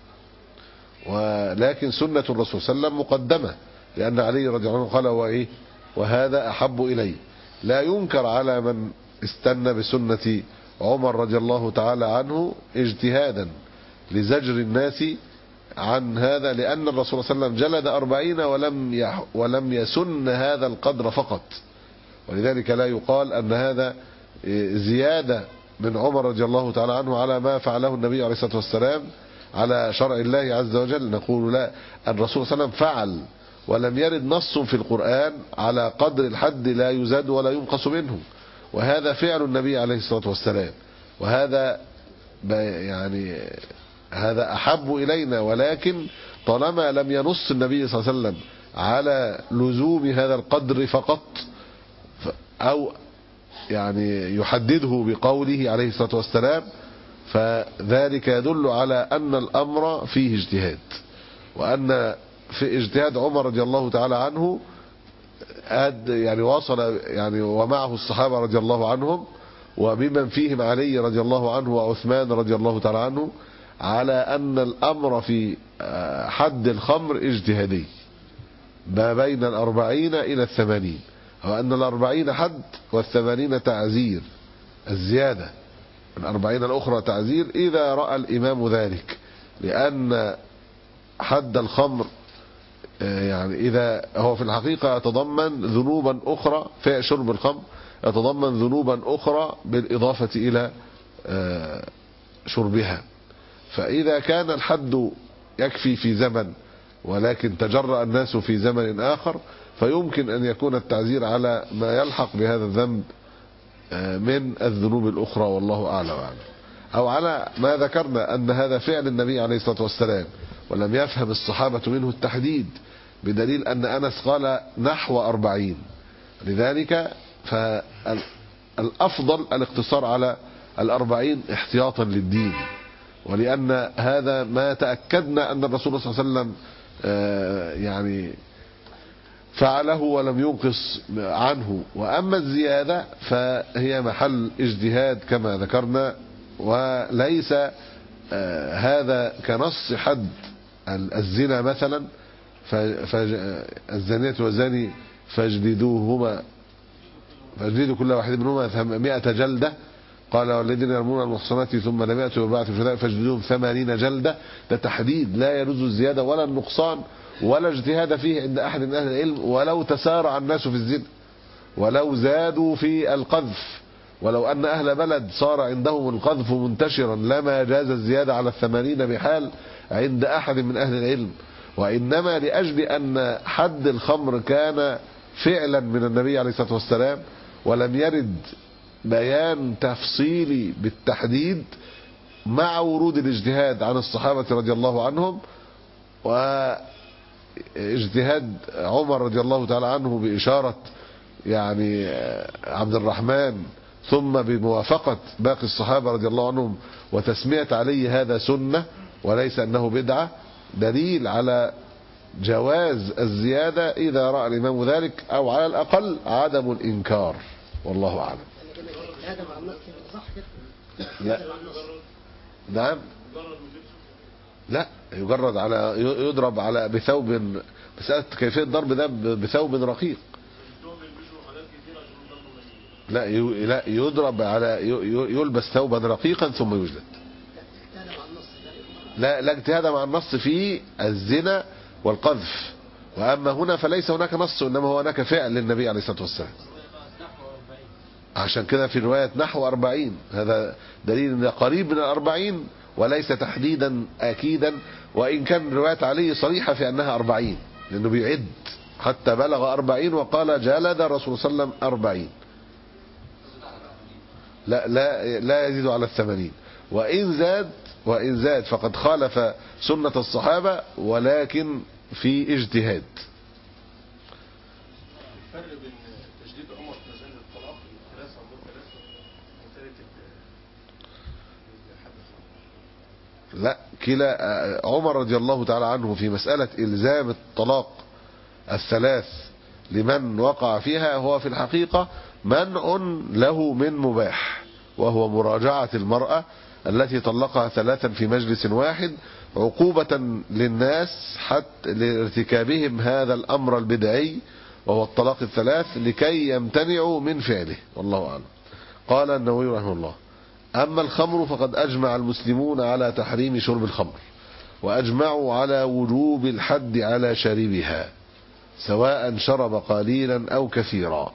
[SPEAKER 3] ولكن سنة الرسول صلى الله عليه وسلم مقدمة، لأن علي رضي الله عنه قال وإيه وهذا أحب إلي. لا ينكر على من استنى بسنة عمر رضي الله تعالى عنه اجتهادا لزجر الناس عن هذا، لأن الرسول صلى الله عليه وسلم جلد أربعين ولم ولم يسن هذا القدر فقط، ولذلك لا يقال أن هذا زيادة من عمر رضي الله تعالى عنه على ما فعله النبي عليه الصلاة والسلام على شرع الله عز وجل. نقول لا، الرسول صلى الله عليه وسلم فعل، ولم يرد نص في القرآن على قدر الحد لا يزاد ولا ينقص منه، وهذا فعل النبي عليه الصلاة والسلام، وهذا يعني هذا أحب إلينا. ولكن طالما لم ينص النبي صلى الله عليه وسلم على لزوم هذا القدر فقط، أو يعني يحدده بقوله عليه الصلاة والسلام، فذلك يدل على أن الأمر فيه اجتهاد، وأن في اجتهاد عمر رضي الله تعالى عنه يعني وصل يعني ومعه الصحابة رضي الله عنهم، وبمن فيهم علي رضي الله عنه وعثمان رضي الله تعالى عنه، على أن الأمر في حد الخمر اجتهادي ما بين الأربعين إلى الثمانين، وأن الأربعين حد والثمانين تعزير الزيادة، الأربعين الأخرى تعزير إذا رأى الإمام ذلك، لأن حد الخمر يعني إذا هو في الحقيقة يتضمن ذنوبا أخرى في شرب الخمر، يتضمن ذنوبا أخرى بالإضافة إلى شربها. فإذا كان الحد يكفي في زمن ولكن تجرأ الناس في زمن آخر، فيمكن أن يكون التعزير على ما يلحق بهذا الذنب من الذنوب الأخرى، والله أعلم وأعلم. أو على ما ذكرنا أن هذا فعل النبي عليه الصلاة والسلام، ولم يفهم الصحابة منه التحديد، بدليل أن أنس قال نحو أربعين. لذلك الأفضل الاقتصار على الأربعين احتياطا للدين، ولأن هذا ما تأكدنا أن الرسول صلى الله عليه وسلم يعني فعله ولم ينقص عنه. وأما الزيادة فهي محل اجتهاد كما ذكرنا، وليس هذا كنص حد الزنا مثلا، فالزانية والزاني فاجلدوهما فاجلدوا كل واحد منهما مئة جلدة. قال والذين يرمون المحصنات ثم لم يأتوا ببعث فاجلدوهم ثمانين جلدة. ده تحديد، لا يجوز الزيادة ولا النقصان ولا اجتهاد فيه عند أحد من أهل العلم، ولو تسارع الناس في الزنا، ولو زادوا في القذف، ولو أن أهل بلد صار عندهم القذف منتشرا لما جاز الزيادة على الثمانين بحال عند أحد من أهل العلم. وإنما لأجل أن حد الخمر كان فعلا من النبي عليه الصلاة والسلام، ولم يرد بيان تفصيلي بالتحديد مع ورود الاجتهاد عن الصحابة رضي الله عنهم، واجتهاد عمر رضي الله تعالى عنه بإشارة يعني عبد الرحمن، ثم بموافقة باقي الصحابة رضي الله عنهم وتسمية علي هذا سنة وليس أنه بدعة، دليل على جواز الزيادة إذا رأى الإمام ذلك، أو على الأقل عدم الإنكار، والله أعلم. لا نعم لا يجرد على يضرب على بثوب، مسألة كيفية الضرب ده بثوب رقيق. لا لا يضرب على يلبس ثوبا رقيقا ثم يجلد. لا لا اجتهاد مع النص في الزنا والقذف، واما هنا فليس هناك نص، انما هو هناك فعل للنبي عليه الصلاه والسلام. عشان كده في روايه نحو أربعين، هذا دليل ان قريب من الأربعين وليس تحديدا اكيدا، وان كان روايه علي صريحه في انها أربعين، لانه بيعد حتى بلغ أربعين وقال جلد الرسول صلى الله عليه وسلم أربعين. لا لا لا يزيد على الثمانين، وإن زاد وإن زاد فقد خالف سنة الصحابة ولكن في اجتهاد.
[SPEAKER 4] الفرق بين تجديد عمر في مسألة الطلاق الثلاثة والثلاثة ومسألة
[SPEAKER 3] لا كلا عمر رضي الله تعالى عنه في مسألة إلزام الطلاق الثلاث لمن وقع فيها هو في الحقيقة منع له من مباح، وهو مراجعة المرأة التي طلقها ثلاثا في مجلس واحد عقوبة للناس حتى لارتكابهم هذا الأمر البدعي وهو الطلاق الثلاث لكي يمتنعوا من فعله، والله أعلم. قال النووي رحمه الله: أما الخمر فقد أجمع المسلمون على تحريم شرب الخمر، وأجمعوا على وجوب الحد على شاربها سواء شرب قليلا أو كثيرا،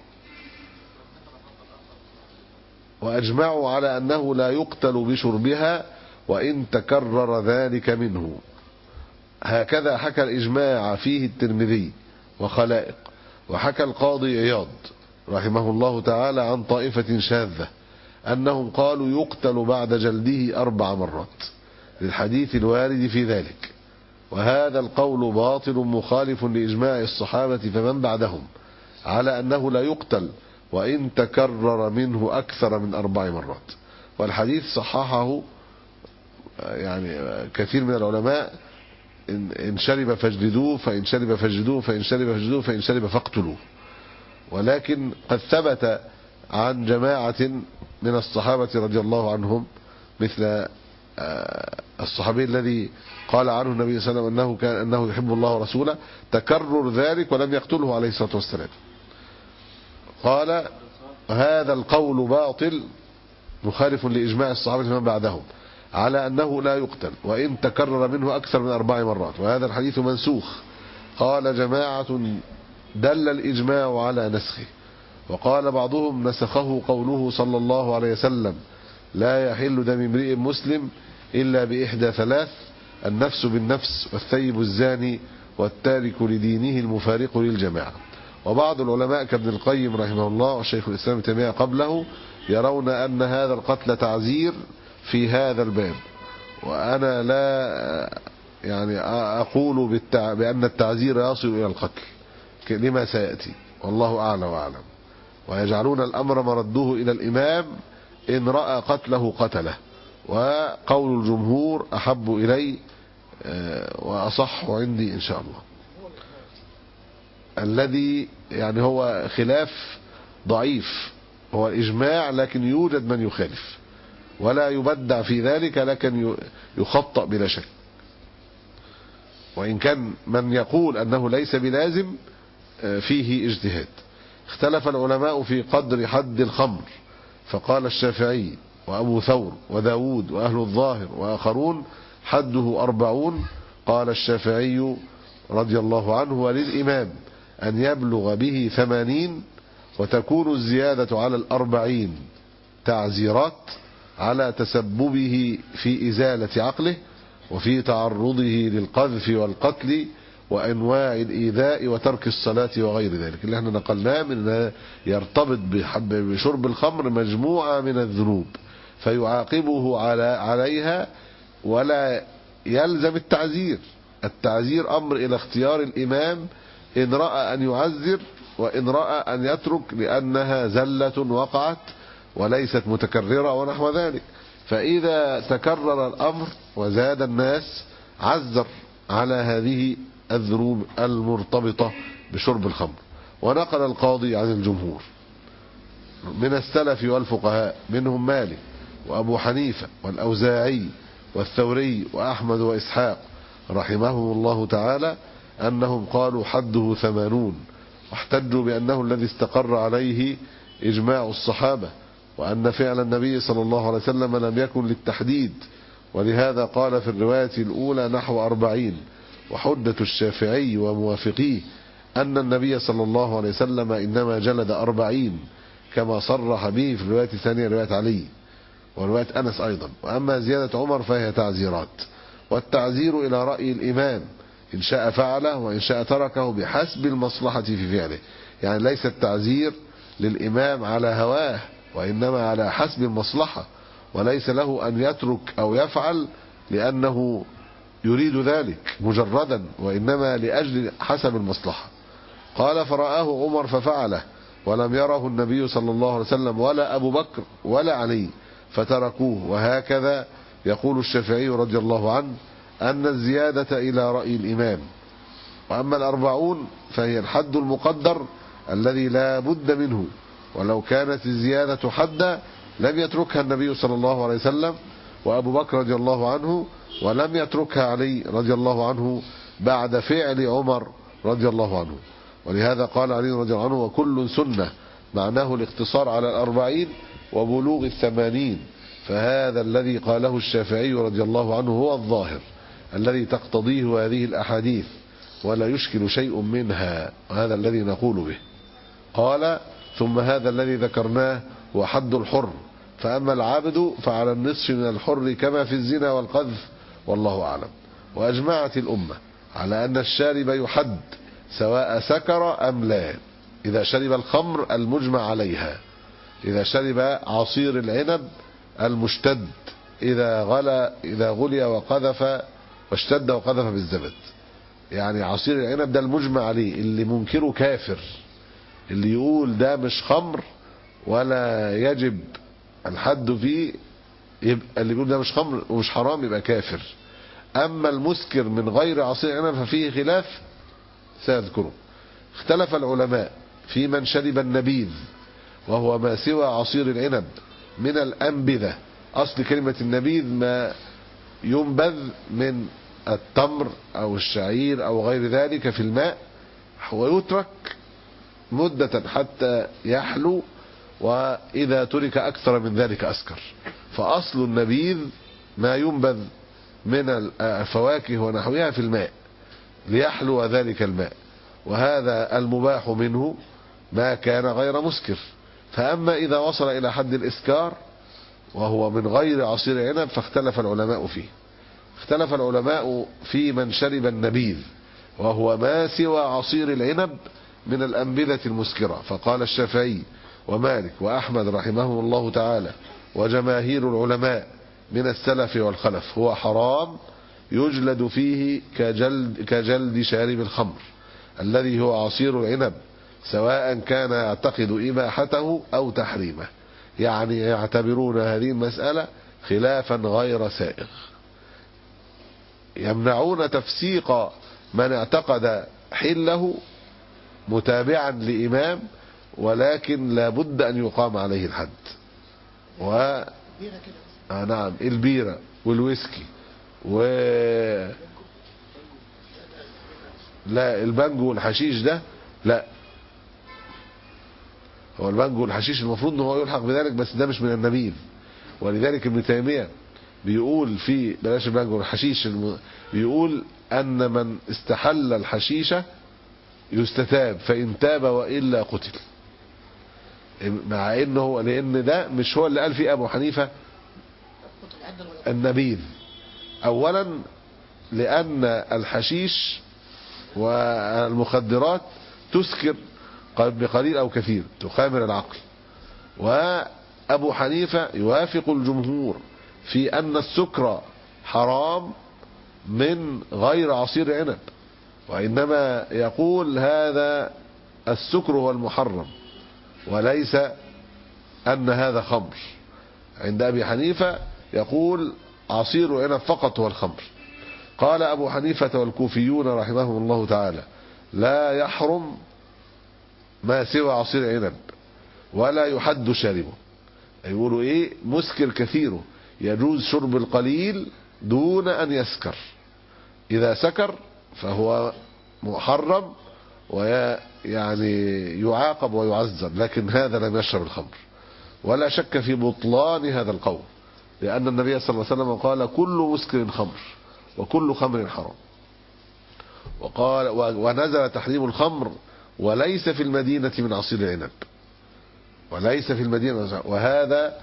[SPEAKER 3] وأجمعوا على أنه لا يقتل بشربها وإن تكرر ذلك منه. هكذا حكى الإجماع فيه الترمذي وخلائق، وحكى القاضي عياض رحمه الله تعالى عن طائفة شاذة أنهم قالوا يقتل بعد جلده أربع مرات للحديث الوارد في ذلك، وهذا القول باطل مخالف لإجماع الصحابة فمن بعدهم على أنه لا يقتل وإن تكرر منه أكثر من أربع مرات. والحديث صححه يعني كثير من العلماء: إن شرب فاجلدوه، فإن شرب فاجلدوه، فإن شرب فاجلدوه، فإن شرب فاقتلوه. ولكن قد ثبت عن جماعة من الصحابة رضي الله عنهم مثل الصحابي الذي قال عنه النبي صلى الله عليه وسلم أنه كان أنه يحب الله ورسوله تكرر ذلك ولم يقتله عليه الصلاة والسلام. قال: هذا القول باطل مخالف لإجماع الصحابة من بعدهم على أنه لا يقتل وإن تكرر منه أكثر من أربع مرات، وهذا الحديث منسوخ. قال جماعة: دل الإجماع على نسخه. وقال بعضهم: نسخه قوله صلى الله عليه وسلم: لا يحل دم امرئ مسلم إلا بإحدى ثلاث: النفس بالنفس، والثيب الزاني، والتارك لدينه المفارق للجماعة. وبعض العلماء كابن القيم رحمه الله وشيخ الإسلام ابن تيمية قبله يرون أن هذا القتل تعزير في هذا الباب، وأنا لا يعني أقول بالتع... بأن التعزير يصل إلى القتل لما سيأتي، والله أعلى وأعلم. ويجعلون الأمر مرده إلى الإمام إن رأى قتله قتله. وقول الجمهور أحب إلي وأصح عندي إن شاء الله. الذي يعني هو خلاف ضعيف هو الإجماع، لكن يوجد من يخالف ولا يبدع في ذلك، لكن يخطأ بلا شك. وإن كان من يقول أنه ليس بلازم فيه اجتهاد. اختلف العلماء في قدر حد الخمر، فقال الشافعي وأبو ثور وداود وأهل الظاهر وآخرون حده أربعون. قال الشافعي رضي الله عنه وللإمام أن يبلغ به ثمانين، وتكون الزيادة على الأربعين تعزيرات على تسببه في إزالة عقله وفي تعرضه للقذف والقتل وأنواع الإيذاء وترك الصلاة وغير ذلك، اللي احنا نقلناه من يرتبط بشرب الخمر مجموعة من الذنوب فيعاقبه على عليها ولا يلزم التعزير. التعزير أمر إلى اختيار الإمام إن رأى أن يعزر وإن رأى أن يترك لأنها زلة وقعت وليست متكررة ونحو ذلك. فإذا تكرر الأمر وزاد الناس عزر على هذه الذنوب المرتبطة بشرب الخمر. ونقل القاضي عن الجمهور من السلف والفقهاء منهم مالك وأبو حنيفة والأوزاعي والثوري وأحمد وإسحاق رحمهم الله تعالى أنهم قالوا حده ثمانون، واحتجوا بأنه الذي استقر عليه إجماع الصحابة، وأن فعل النبي صلى الله عليه وسلم لم يكن للتحديد، ولهذا قال في الرواية الأولى نحو أربعين. وحدة الشافعي وموافقيه أن النبي صلى الله عليه وسلم إنما جلد أربعين كما صرح به في الرواية الثانية رواية علي ورواية أنس أيضا. وأما زيادة عمر فهي تعزيرات، والتعزير إلى رأي الإمام إن شاء فعله وإن شاء تركه بحسب المصلحة في فعله. يعني ليس التعزير للإمام على هواه وإنما على حسب المصلحة، وليس له أن يترك أو يفعل لأنه يريد ذلك مجردا، وإنما لأجل حسب المصلحة. قال فرآه عمر ففعله ولم يره النبي صلى الله عليه وسلم ولا أبو بكر ولا علي فتركوه. وهكذا يقول الشافعي رضي الله عنه أن الزيادة إلى رأي الإمام. وأما الأربعون فهي الحد المقدر الذي لا بد منه، ولو كانت الزيادة حدا لم يتركها النبي صلى الله عليه وسلم وأبو بكر رضي الله عنه، ولم يتركها علي رضي الله عنه بعد فعل عمر رضي الله عنه. ولهذا قال علي رضي الله عنه وكل سنة، معناه الاقتصار على الأربعين وبلوغ الثمانين. فهذا الذي قاله الشافعي رضي الله عنه هو الظاهر الذي تقتضيه هذه الأحاديث ولا يشكل شيء منها، وهذا الذي نقول به. قال ثم هذا الذي ذكرناه هو حد الحر، فأما العبد فعلى النصف من الحر كما في الزنا والقذف، والله أعلم. وأجمعت الأمة على أن الشارب يحد سواء سكر أم لا. إذا شرب الخمر المجمع عليها، إذا شرب عصير العنب المشتد، إذا غلى إذا غلي وقذف واشتد وقذف بالزبد. يعني عصير العنب ده المجمع عليه، اللي منكره كافر، اللي يقول ده مش خمر ولا يجب الحد فيه يبقى اللي بيقول ده مش خمر ومش حرام يبقى كافر. أما المسكر من غير عصير عنب ففيه خلاف سيذكره. اختلف العلماء في من شرب النبيذ وهو ما سوى عصير العنب من الأنبذة. أصل كلمة النبيذ ما ينبذ من التمر أو الشعير أو غير ذلك في الماء ويترك مدة حتى يحلو، وإذا ترك أكثر من ذلك أسكر. فأصل النبيذ ما ينبذ من الفواكه ونحوها في الماء ليحلو ذلك الماء، وهذا المباح منه ما كان غير مسكر. فأما إذا وصل إلى حد الإسكار وهو من غير عصير عنب فاختلف العلماء فيه. اختلف العلماء في من شرب النبيذ وهو ما سوى عصير العنب من الأنبذة المسكرة، فقال الشافعي ومالك وأحمد رحمهم الله تعالى وجماهير العلماء من السلف والخلف هو حرام يجلد فيه كجلد, كجلد شارب الخمر الذي هو عصير العنب، سواء كان يعتقد إباحته أو تحريمه، يعني يعتبرون هذه المسألة خلافا غير سائغ. يمنعون تفسيق من اعتقد حله متابعا لإمام، ولكن لا بد أن يقام عليه الحد. و آه نعم البيرة والويسكي و لا البانجو والحشيش ده لا، هو البانجو والحشيش المفروض ان هو يلحق بذلك، بس ده مش من النبيذ. ولذلك ابن تيمية بيقول في بلاش البانجو والحشيش، بيقول ان من استحل الحشيشة يستتاب، فإن تاب وإلا قتل. مع انه لان ده مش هو اللي قال فيه ابو حنيفة النبيذ. اولا لان الحشيش والمخدرات تسكر بقليل او كثير، تخامر العقل. وابو حنيفة يوافق الجمهور في ان السكر حرام من غير عصير عنب، وانما يقول هذا السكر هو المحرم وليس ان هذا خمر. عند ابي حنيفة يقول عصير عنب فقط هو الخمر. قال ابو حنيفة والكوفيون رحمهم الله تعالى لا يحرم ما سوى عصير عنب ولا يحد شاربه. يقولوا ايه؟ مسكر كثيره، يجوز شرب القليل دون ان يسكر. اذا سكر فهو محرم ويعني يعاقب ويعذر، لكن هذا لم يشرب الخمر. ولا شك في بطلان هذا القول، لأن النبي صلى الله عليه وسلم قال كل مسكر خمر وكل خمر حرام. وقال ونزل تحريم الخمر وليس في المدينة من عصير العنب، وليس في المدينة. وهذا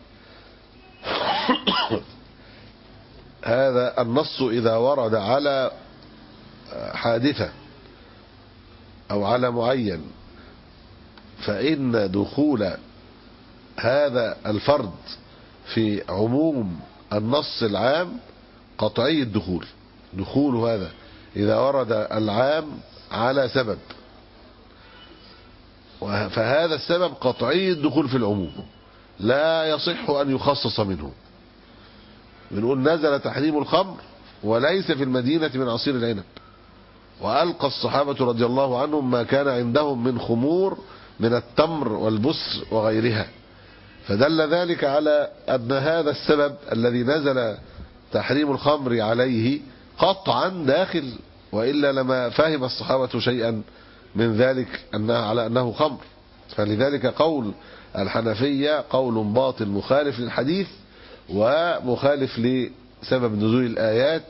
[SPEAKER 3] هذا النص إذا ورد على حادثة أو على معين، فإن دخول هذا الفرد في عموم النص العام قطعي الدخول. دخول هذا إذا ورد العام على سبب، فهذا السبب قطعي الدخول في العموم، لا يصح أن يخصص منه. بنقول نزل تحريم الخمر وليس في المدينة من عصير العنب، وألقى الصحابة رضي الله عنهم ما كان عندهم من خمور من التمر والبسر وغيرها، فدل ذلك على أن هذا السبب الذي نزل تحريم الخمر عليه قطعا داخل، وإلا لما فهم الصحابة شيئا من ذلك أنه على أنه خمر. فلذلك قول الحنفية قول باطل مخالف للحديث ومخالف لسبب نزول الآيات،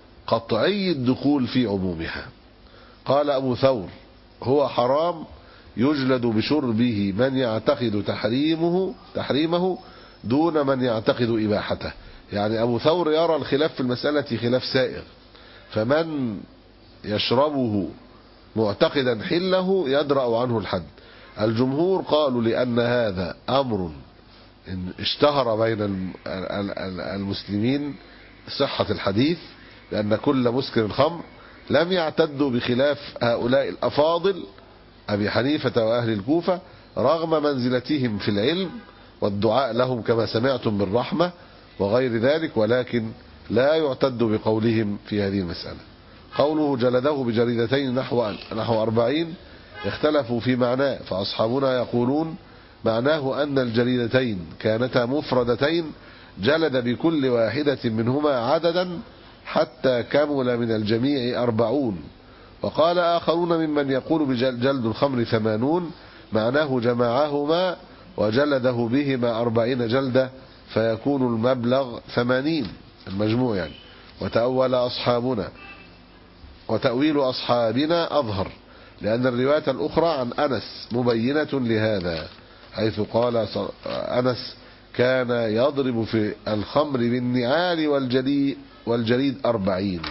[SPEAKER 3] قطعي الدخول في عمومها. قال أبو ثور هو حرام يجلد بشربه من يعتقد تحريمه تحريمه دون من يعتقد إباحته. يعني أبو ثور يرى الخلاف في المسألة خلاف سائغ، فمن يشربه معتقدا حله يدرأ عنه الحد. الجمهور قالوا لأن هذا أمر اشتهر بين المسلمين صحة الحديث، لأن كل مسكر خمر، لم يعتدوا بخلاف هؤلاء الأفاضل أبي حنيفة وأهل الكوفة رغم منزلتهم في العلم والدعاء لهم كما سمعتم بالرحمة وغير ذلك، ولكن لا يعتد بقولهم في هذه المسألة. قوله جلده بجريدتين نحو نحو أربعين اختلفوا في معناه، فأصحابنا يقولون معناه أن الجريدتين كانتا مفردتين جلد بكل واحدة منهما عددا حتى كمل من الجميع أربعون. وقال آخرون ممن يقول بجلد الخمر ثمانون معناه جمعهما وجلده بهما أربعين جلدة فيكون المبلغ ثمانين المجموع يعني. وتأول أصحابنا وتأويل أصحابنا أظهر، لأن الرواية الأخرى عن أنس مبينة لهذا، حيث قال أنس كان يضرب في الخمر بالنعال والجليد والجريد أربعين.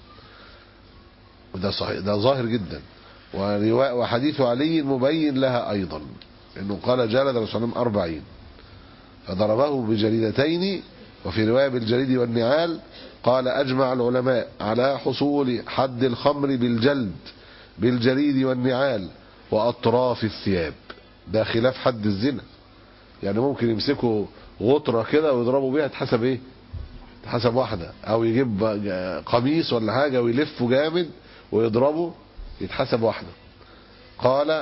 [SPEAKER 3] وده صحيح، ده ظاهر جدا. وحديث علي مبين لها أيضا، إنه قال جلد رسول الله أربعين فضربه بجريدتين. وفي رواية بالجريد والنعال قال أجمع العلماء على حصول حد الخمر بالجلد بالجريد والنعال، وأطراف الثياب. ده خلاف حد الزنا، يعني ممكن يمسكوا غطرة كده ويضربوا بيها تحسب ايه؟ تحسب واحدة. او يجيب قميص ولا حاجة ويلفوا جامد ويضربوا يتحسب واحدة. قال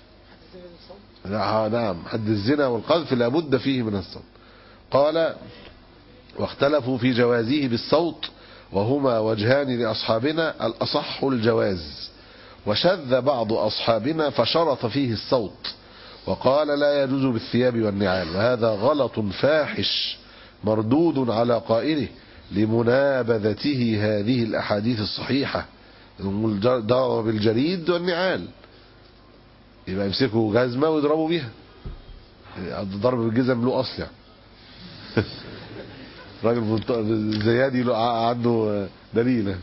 [SPEAKER 3] نعم، حد الزنا والقذف لابد فيه من الصوت. قال واختلفوا في جوازه بالصوت، وهما وجهان لأصحابنا، الأصح الجواز، وشذ بعض أصحابنا فشرط فيه الصوت وقال لا يجوز بالثياب والنعال، وهذا غلط فاحش مردود على قائله لمنابذته هذه الأحاديث الصحيحة، ضرب بالجريد والنعال، يبقى يمسكوا جزمة ويضربوا بيها. ضرب بالجزم له أصل يعني. راجل زيادي عنده دليل.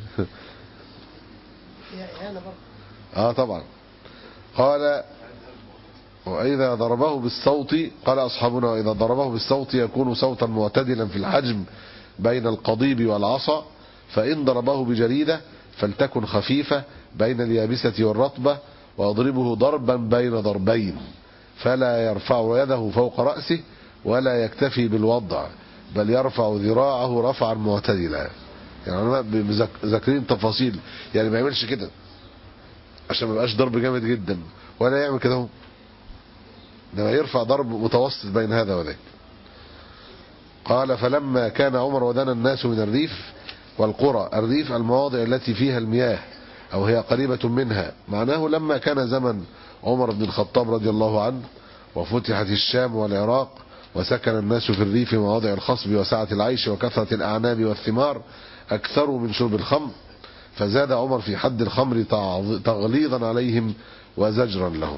[SPEAKER 3] اه طبعا. قال وإذا ضربه بالصوت، قال أصحابنا وإذا ضربه بالصوت يكون صوتا معتدلا في الحجم بين القضيب والعصا، فإن ضربه بجريدة فلتكن خفيفة بين اليابسة والرطبة، ويضربه ضربا بين ضربين، فلا يرفع يده فوق رأسه ولا يكتفي بالوضع، بل يرفع ذراعه رفعا معتدلا. يعني ذاكرين تفاصيل، يعني ما يعملش كده عشان ما يبقاش ضرب جامد جدا، ولا يعمل كده، ده يرفع ضرب متوسط بين هذا وذاك. قال فلما كان عمر ودنا الناس من الريف والقرى، الريف المواضع التي فيها المياه أو هي قريبة منها، معناه لما كان زمن عمر بن الخطاب رضي الله عنه وفتحت الشام والعراق وسكن الناس في الريف مواضع الخصب وسعة العيش وكثرة الأعناب والثمار، أكثروا من شرب الخمر، فزاد عمر في حد الخمر تغليظا عليهم وزجرا لهم.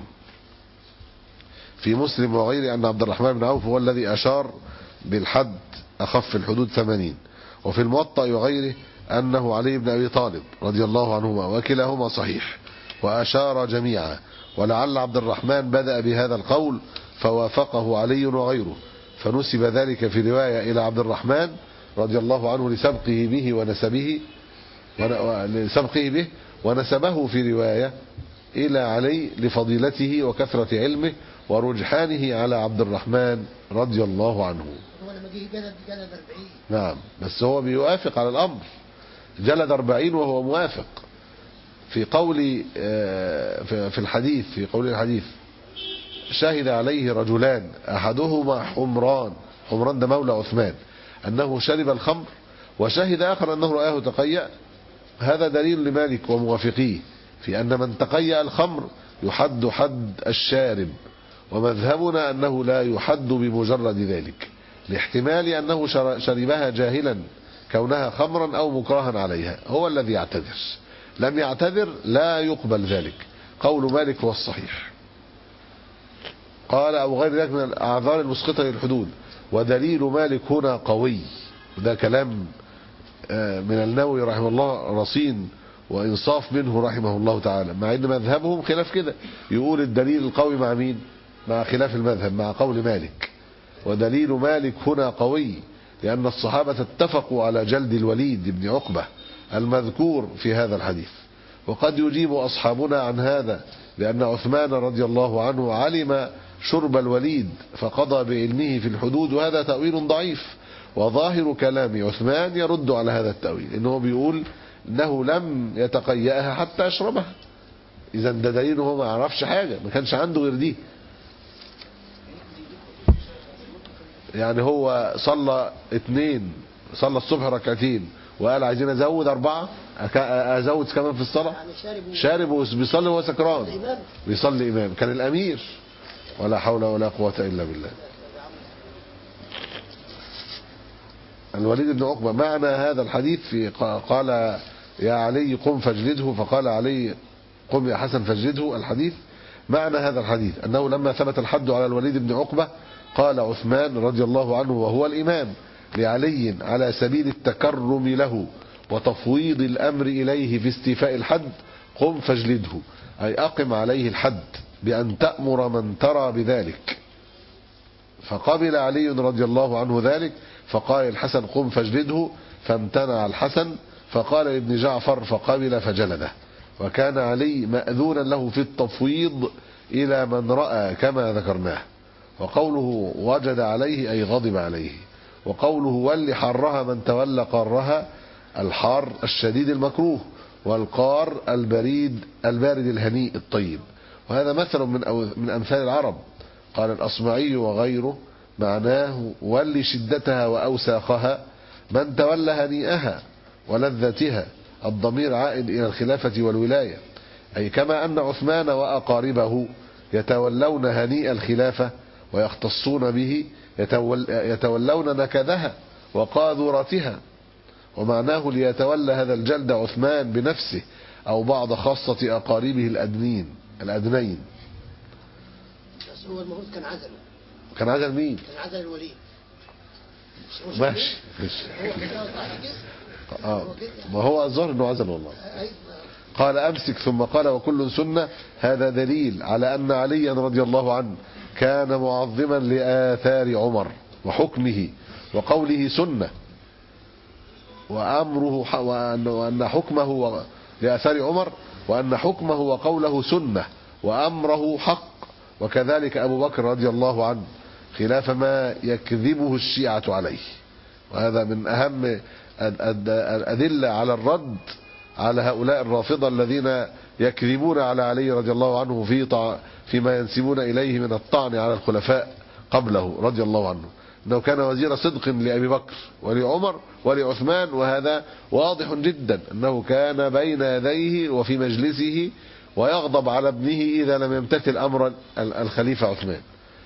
[SPEAKER 3] في مسلم وغيره أن عبد الرحمن بن عوف هو الذي أشار بالحد أخف الحدود ثمانين. وفي الموطأ وغيره أنه علي بن أبي طالب رضي الله عنهما، وكلاهما صحيح، وأشار جميعا، ولعل عبد الرحمن بدأ بهذا القول فوافقه علي وغيره، فنسب ذلك في رواية إلى عبد الرحمن رضي الله عنه لسبقه به ونسبه لسبقه به ونسبه في رواية إلى علي لفضيلته وكثرة علمه ورجحانه على عبد الرحمن رضي الله عنه.
[SPEAKER 5] هو لما جه جلد جلد أربعين.
[SPEAKER 3] نعم، بس هو بيوافق على الأمر، جلد أربعين وهو موافق في قول في الحديث، في قول الحديث شهد عليه رجلان أحدهما حمران، حمران ده مولى عثمان، أنه شرب الخمر، وشهد آخر أنه رآه تقيأ. هذا دليل لمالك وموافقيه في أن من تقيأ الخمر يحد حد الشارب، ومذهبنا أنه لا يحد بمجرد ذلك، لاحتمال أنه شربها جاهلا كونها خمرا أو مكرها عليها، هو الذي يعتذر. لم يعتذر لا يقبل ذلك، قول مالك هو الصحيح. قال أو غير ذلك من الأعذار المسقطة للحدود، ودليل مالك هنا قوي. وده كلام من النووي رحمه الله رصين وإنصاف منه رحمه الله تعالى، مع أن مذهبهم خلاف كده، يقول الدليل القوي مع مين؟ مع خلاف المذهب، مع قول مالك. ودليل مالك هنا قوي لأن الصحابة اتفقوا على جلد الوليد بن عقبة المذكور في هذا الحديث. وقد يجيب أصحابنا عن هذا لأن عثمان رضي الله عنه علم شرب الوليد فقضى بعلمه في الحدود، وهذا تأويل ضعيف، وظاهر كلام عثمان يرد على هذا التأويل، إنه بيقول إنه لم يتقيأها حتى يشربها. إذا ده دليل هو ما عرفش حاجة، ما كانش عنده غير دي. يعني هو صلى اتنين، صلى الصبح ركعتين وقال عايزين ازود اربعة، ازود كمان في الصلاة، شارب وبيصلي وهو سكران، بيصلي امام، كان الامير. ولا حول ولا قوة الا بالله. الوليد بن عقبة معنى هذا الحديث في قال يا علي قم فاجلده، فقال علي قم يا حسن فاجلده. الحديث معنى هذا الحديث أنه لما ثبت الحد على الوليد بن عقبة قال عثمان رضي الله عنه وهو الإمام لعلي على سبيل التكرم له وتفويض الأمر إليه في استيفاء الحد قم فاجلده، أي أقم عليه الحد بأن تأمر من ترى بذلك. فقبل علي رضي الله عنه ذلك، فقال الحسن قم فاجلده، فامتنع الحسن، فقال لابن جعفر فقبل فجلده. وكان علي مأذونا له في التفويض إلى من رأى كما ذكرناه. وقوله وجد عليه أي غضب عليه. وقوله ولي حرها من تولى قارها، الحار الشديد المكروه، والقار البريد البارد الهنيء الطيب. وهذا مثل من من أمثال العرب. قال الأصمعي وغيره معناه ولي شدتها وأوساخها من تولى هنيئها ولذتها، الضمير عائد إلى الخلافة والولاية، أي كما أن عثمان وأقاربه يتولون هنيئ الخلافة ويختصون به، يتول يتولون نكدها وقاذورتها. ومعناه ليتولى هذا الجلد عثمان بنفسه أو بعض خاصة أقاربه الأدنين الأدنين.
[SPEAKER 5] بس هو المفروض كان عزله.
[SPEAKER 3] كان عزل مين؟
[SPEAKER 5] كان عزل الوليد.
[SPEAKER 3] ماشي ماشي.
[SPEAKER 5] هو كده صح كده؟
[SPEAKER 3] اه ما هو الظاهر انه عزل والله.
[SPEAKER 5] أيوة.
[SPEAKER 3] قال أمسك، ثم قال وكل سنة. هذا دليل على أن عليا رضي الله عنه كان معظما لآثار عمر وحكمه وقوله سنة، وأمره وأن حكمه لآثار عمر وأن حكمه وقوله سنة وأمره حق. وكذلك أبو بكر رضي الله عنه خلاف ما يكذبه الشيعة عليه. وهذا من أهم الأدلة على الرد على هؤلاء الرافضة الذين يكذبون على علي رضي الله عنه في فيما ينسبون إليه من الطعن على الخلفاء قبله رضي الله عنه. أنه كان وزير صدق لأبي بكر ولعمر ولعثمان، وهذا واضح جدا أنه كان بين يديه وفي مجلسه ويغضب على ابنه إذا لم يمتثل أمر الخليفة عثمان.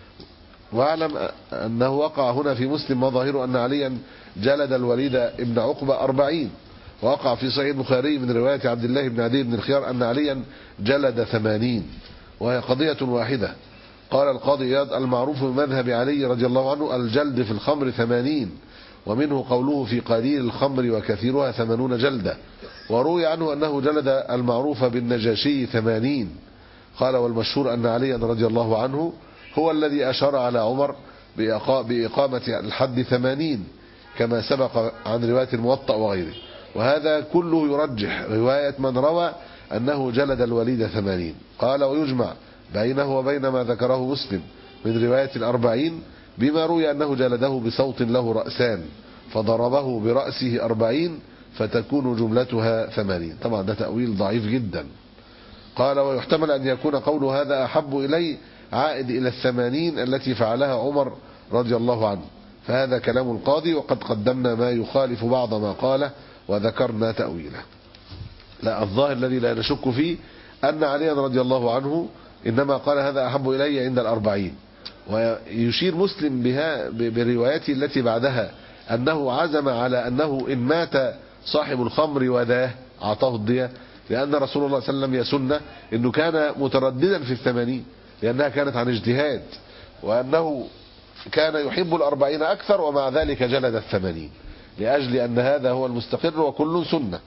[SPEAKER 3] واعلم أنه وقع هنا في مسلم مظاهر أن عليا جلد الوليد ابن عقبة أربعين. وقع في صحيح البخاري من رواية عبد الله بن عدي بن الخيار أن عليا جلد ثمانين، وهي قضية واحدة. قال القاضي إياد المعروف من مذهب علي رضي الله عنه الجلد في الخمر ثمانين، ومنه قوله في قليل الخمر وكثيرها ثمانون جلدة. وروي عنه أنه جلد المعروف بالنجاشي ثمانين. قال والمشهور أن علي رضي الله عنه هو الذي أشار على عمر بإقامة الحد ثمانين كما سبق عن رواية الموطأ وغيره. وهذا كله يرجح رواية من روى أنه جلد الوليد ثمانين. قال ويجمع بينه وبين ما ذكره مسلم من رواية الأربعين بما روي أنه جلده بصوت له رأسان فضربه برأسه أربعين فتكون جملتها ثمانين. طبعا ده تأويل ضعيف جدا. قال ويحتمل أن يكون قول هذا أحب إلي عائد إلى الثمانين التي فعلها عمر رضي الله عنه، فهذا كلام القاضي، وقد قدمنا ما يخالف بعض ما قاله وذكرنا تأويله. لا الظاهر الذي لا نشك فيه أن علي رضي الله عنه إنما قال هذا أحب إلي عند الأربعين. ويشير مسلم بها بروايته التي بعدها أنه عزم على أنه إن مات صاحب الخمر وداه أعطاه الدية، لأن رسول الله صلى الله عليه وسلم يسنه أنه كان مترددا في الثمانين لأنها كانت عن اجتهاد، وأنه كان يحب الأربعين أكثر ومع ذلك جلد الثمانين لأجل أن هذا هو المستقر وكل سنة.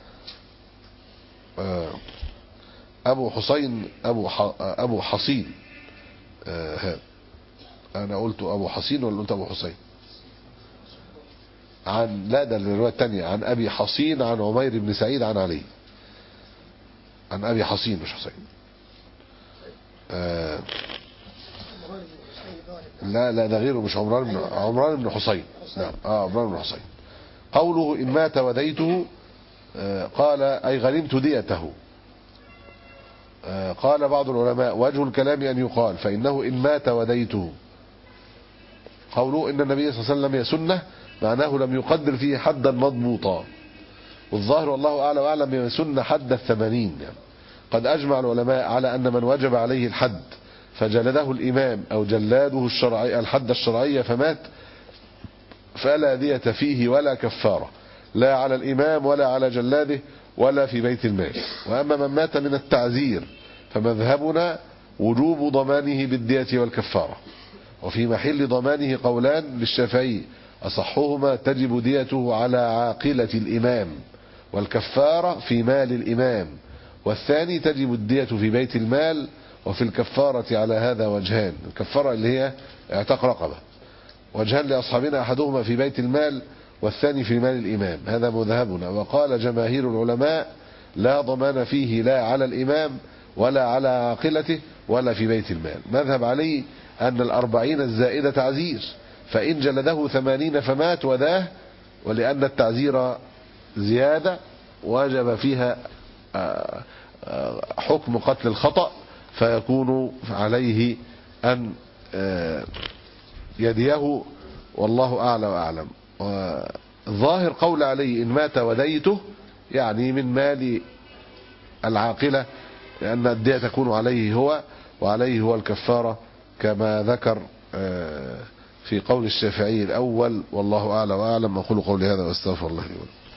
[SPEAKER 3] أبو حسين أبو أبو حصين هذا أنا قلت أبو حصين ولا قلت أبو حسين؟ عن لا ده الرواية الثانية عن أبي حصين عن عمير بن سعيد عن علي، عن أبي حصين مش حسين. آه لا لا ده غيره مش عمران بن عمران بن حسين. نعم اه عمران بن حسين. قوله إن مات وديته آه قال أي غنمت ديته. آه قال بعض العلماء وجه الكلام أن يقال فإنه إن مات وديته. قوله إن النبي صلى الله عليه وسلم يسنه معناه لم يقدر فيه حدا مضبوطا، والظاهر والله أعلى وأعلم يسن حد الثمانين. يعني قد أجمع العلماء على أن من وجب عليه الحد فجلده الإمام أو جلاده الشرعي الحد الشرعي فمات فلا دية فيه ولا كفارة، لا على الإمام ولا على جلاده ولا في بيت المال. وأما من مات من التعزير فمذهبنا وجوب ضمانه بالدية والكفارة، وفي محل ضمانه قولان للشافعي أصحهما تجب ديته على عاقلة الإمام والكفارة في مال الإمام، والثاني تجب الدية في بيت المال. وفي الكفارة على هذا وجهان، الكفارة اللي هي اعتق رقبة، وجهان لأصحابنا أحدهما في بيت المال والثاني في مال الإمام، هذا مذهبنا. وقال جماهير العلماء لا ضمان فيه لا على الإمام ولا على عاقلته ولا في بيت المال. مذهب علي أن الأربعين الزائدة تعزير، فإن جلده ثمانين فمات وداه، ولأن التعزير زيادة وجب فيها حكم قتل الخطأ، فيكون عليه أن يديه، والله أعلى وأعلم. ظاهر قول علي إن مات وديته يعني من مال العاقلة، لأن الدية تكون عليه هو، وعليه هو الكفارة كما ذكر في قول الشافعي الأول، والله أعلى وأعلم. أقول قولي هذا واستغفر الله لي ولكم.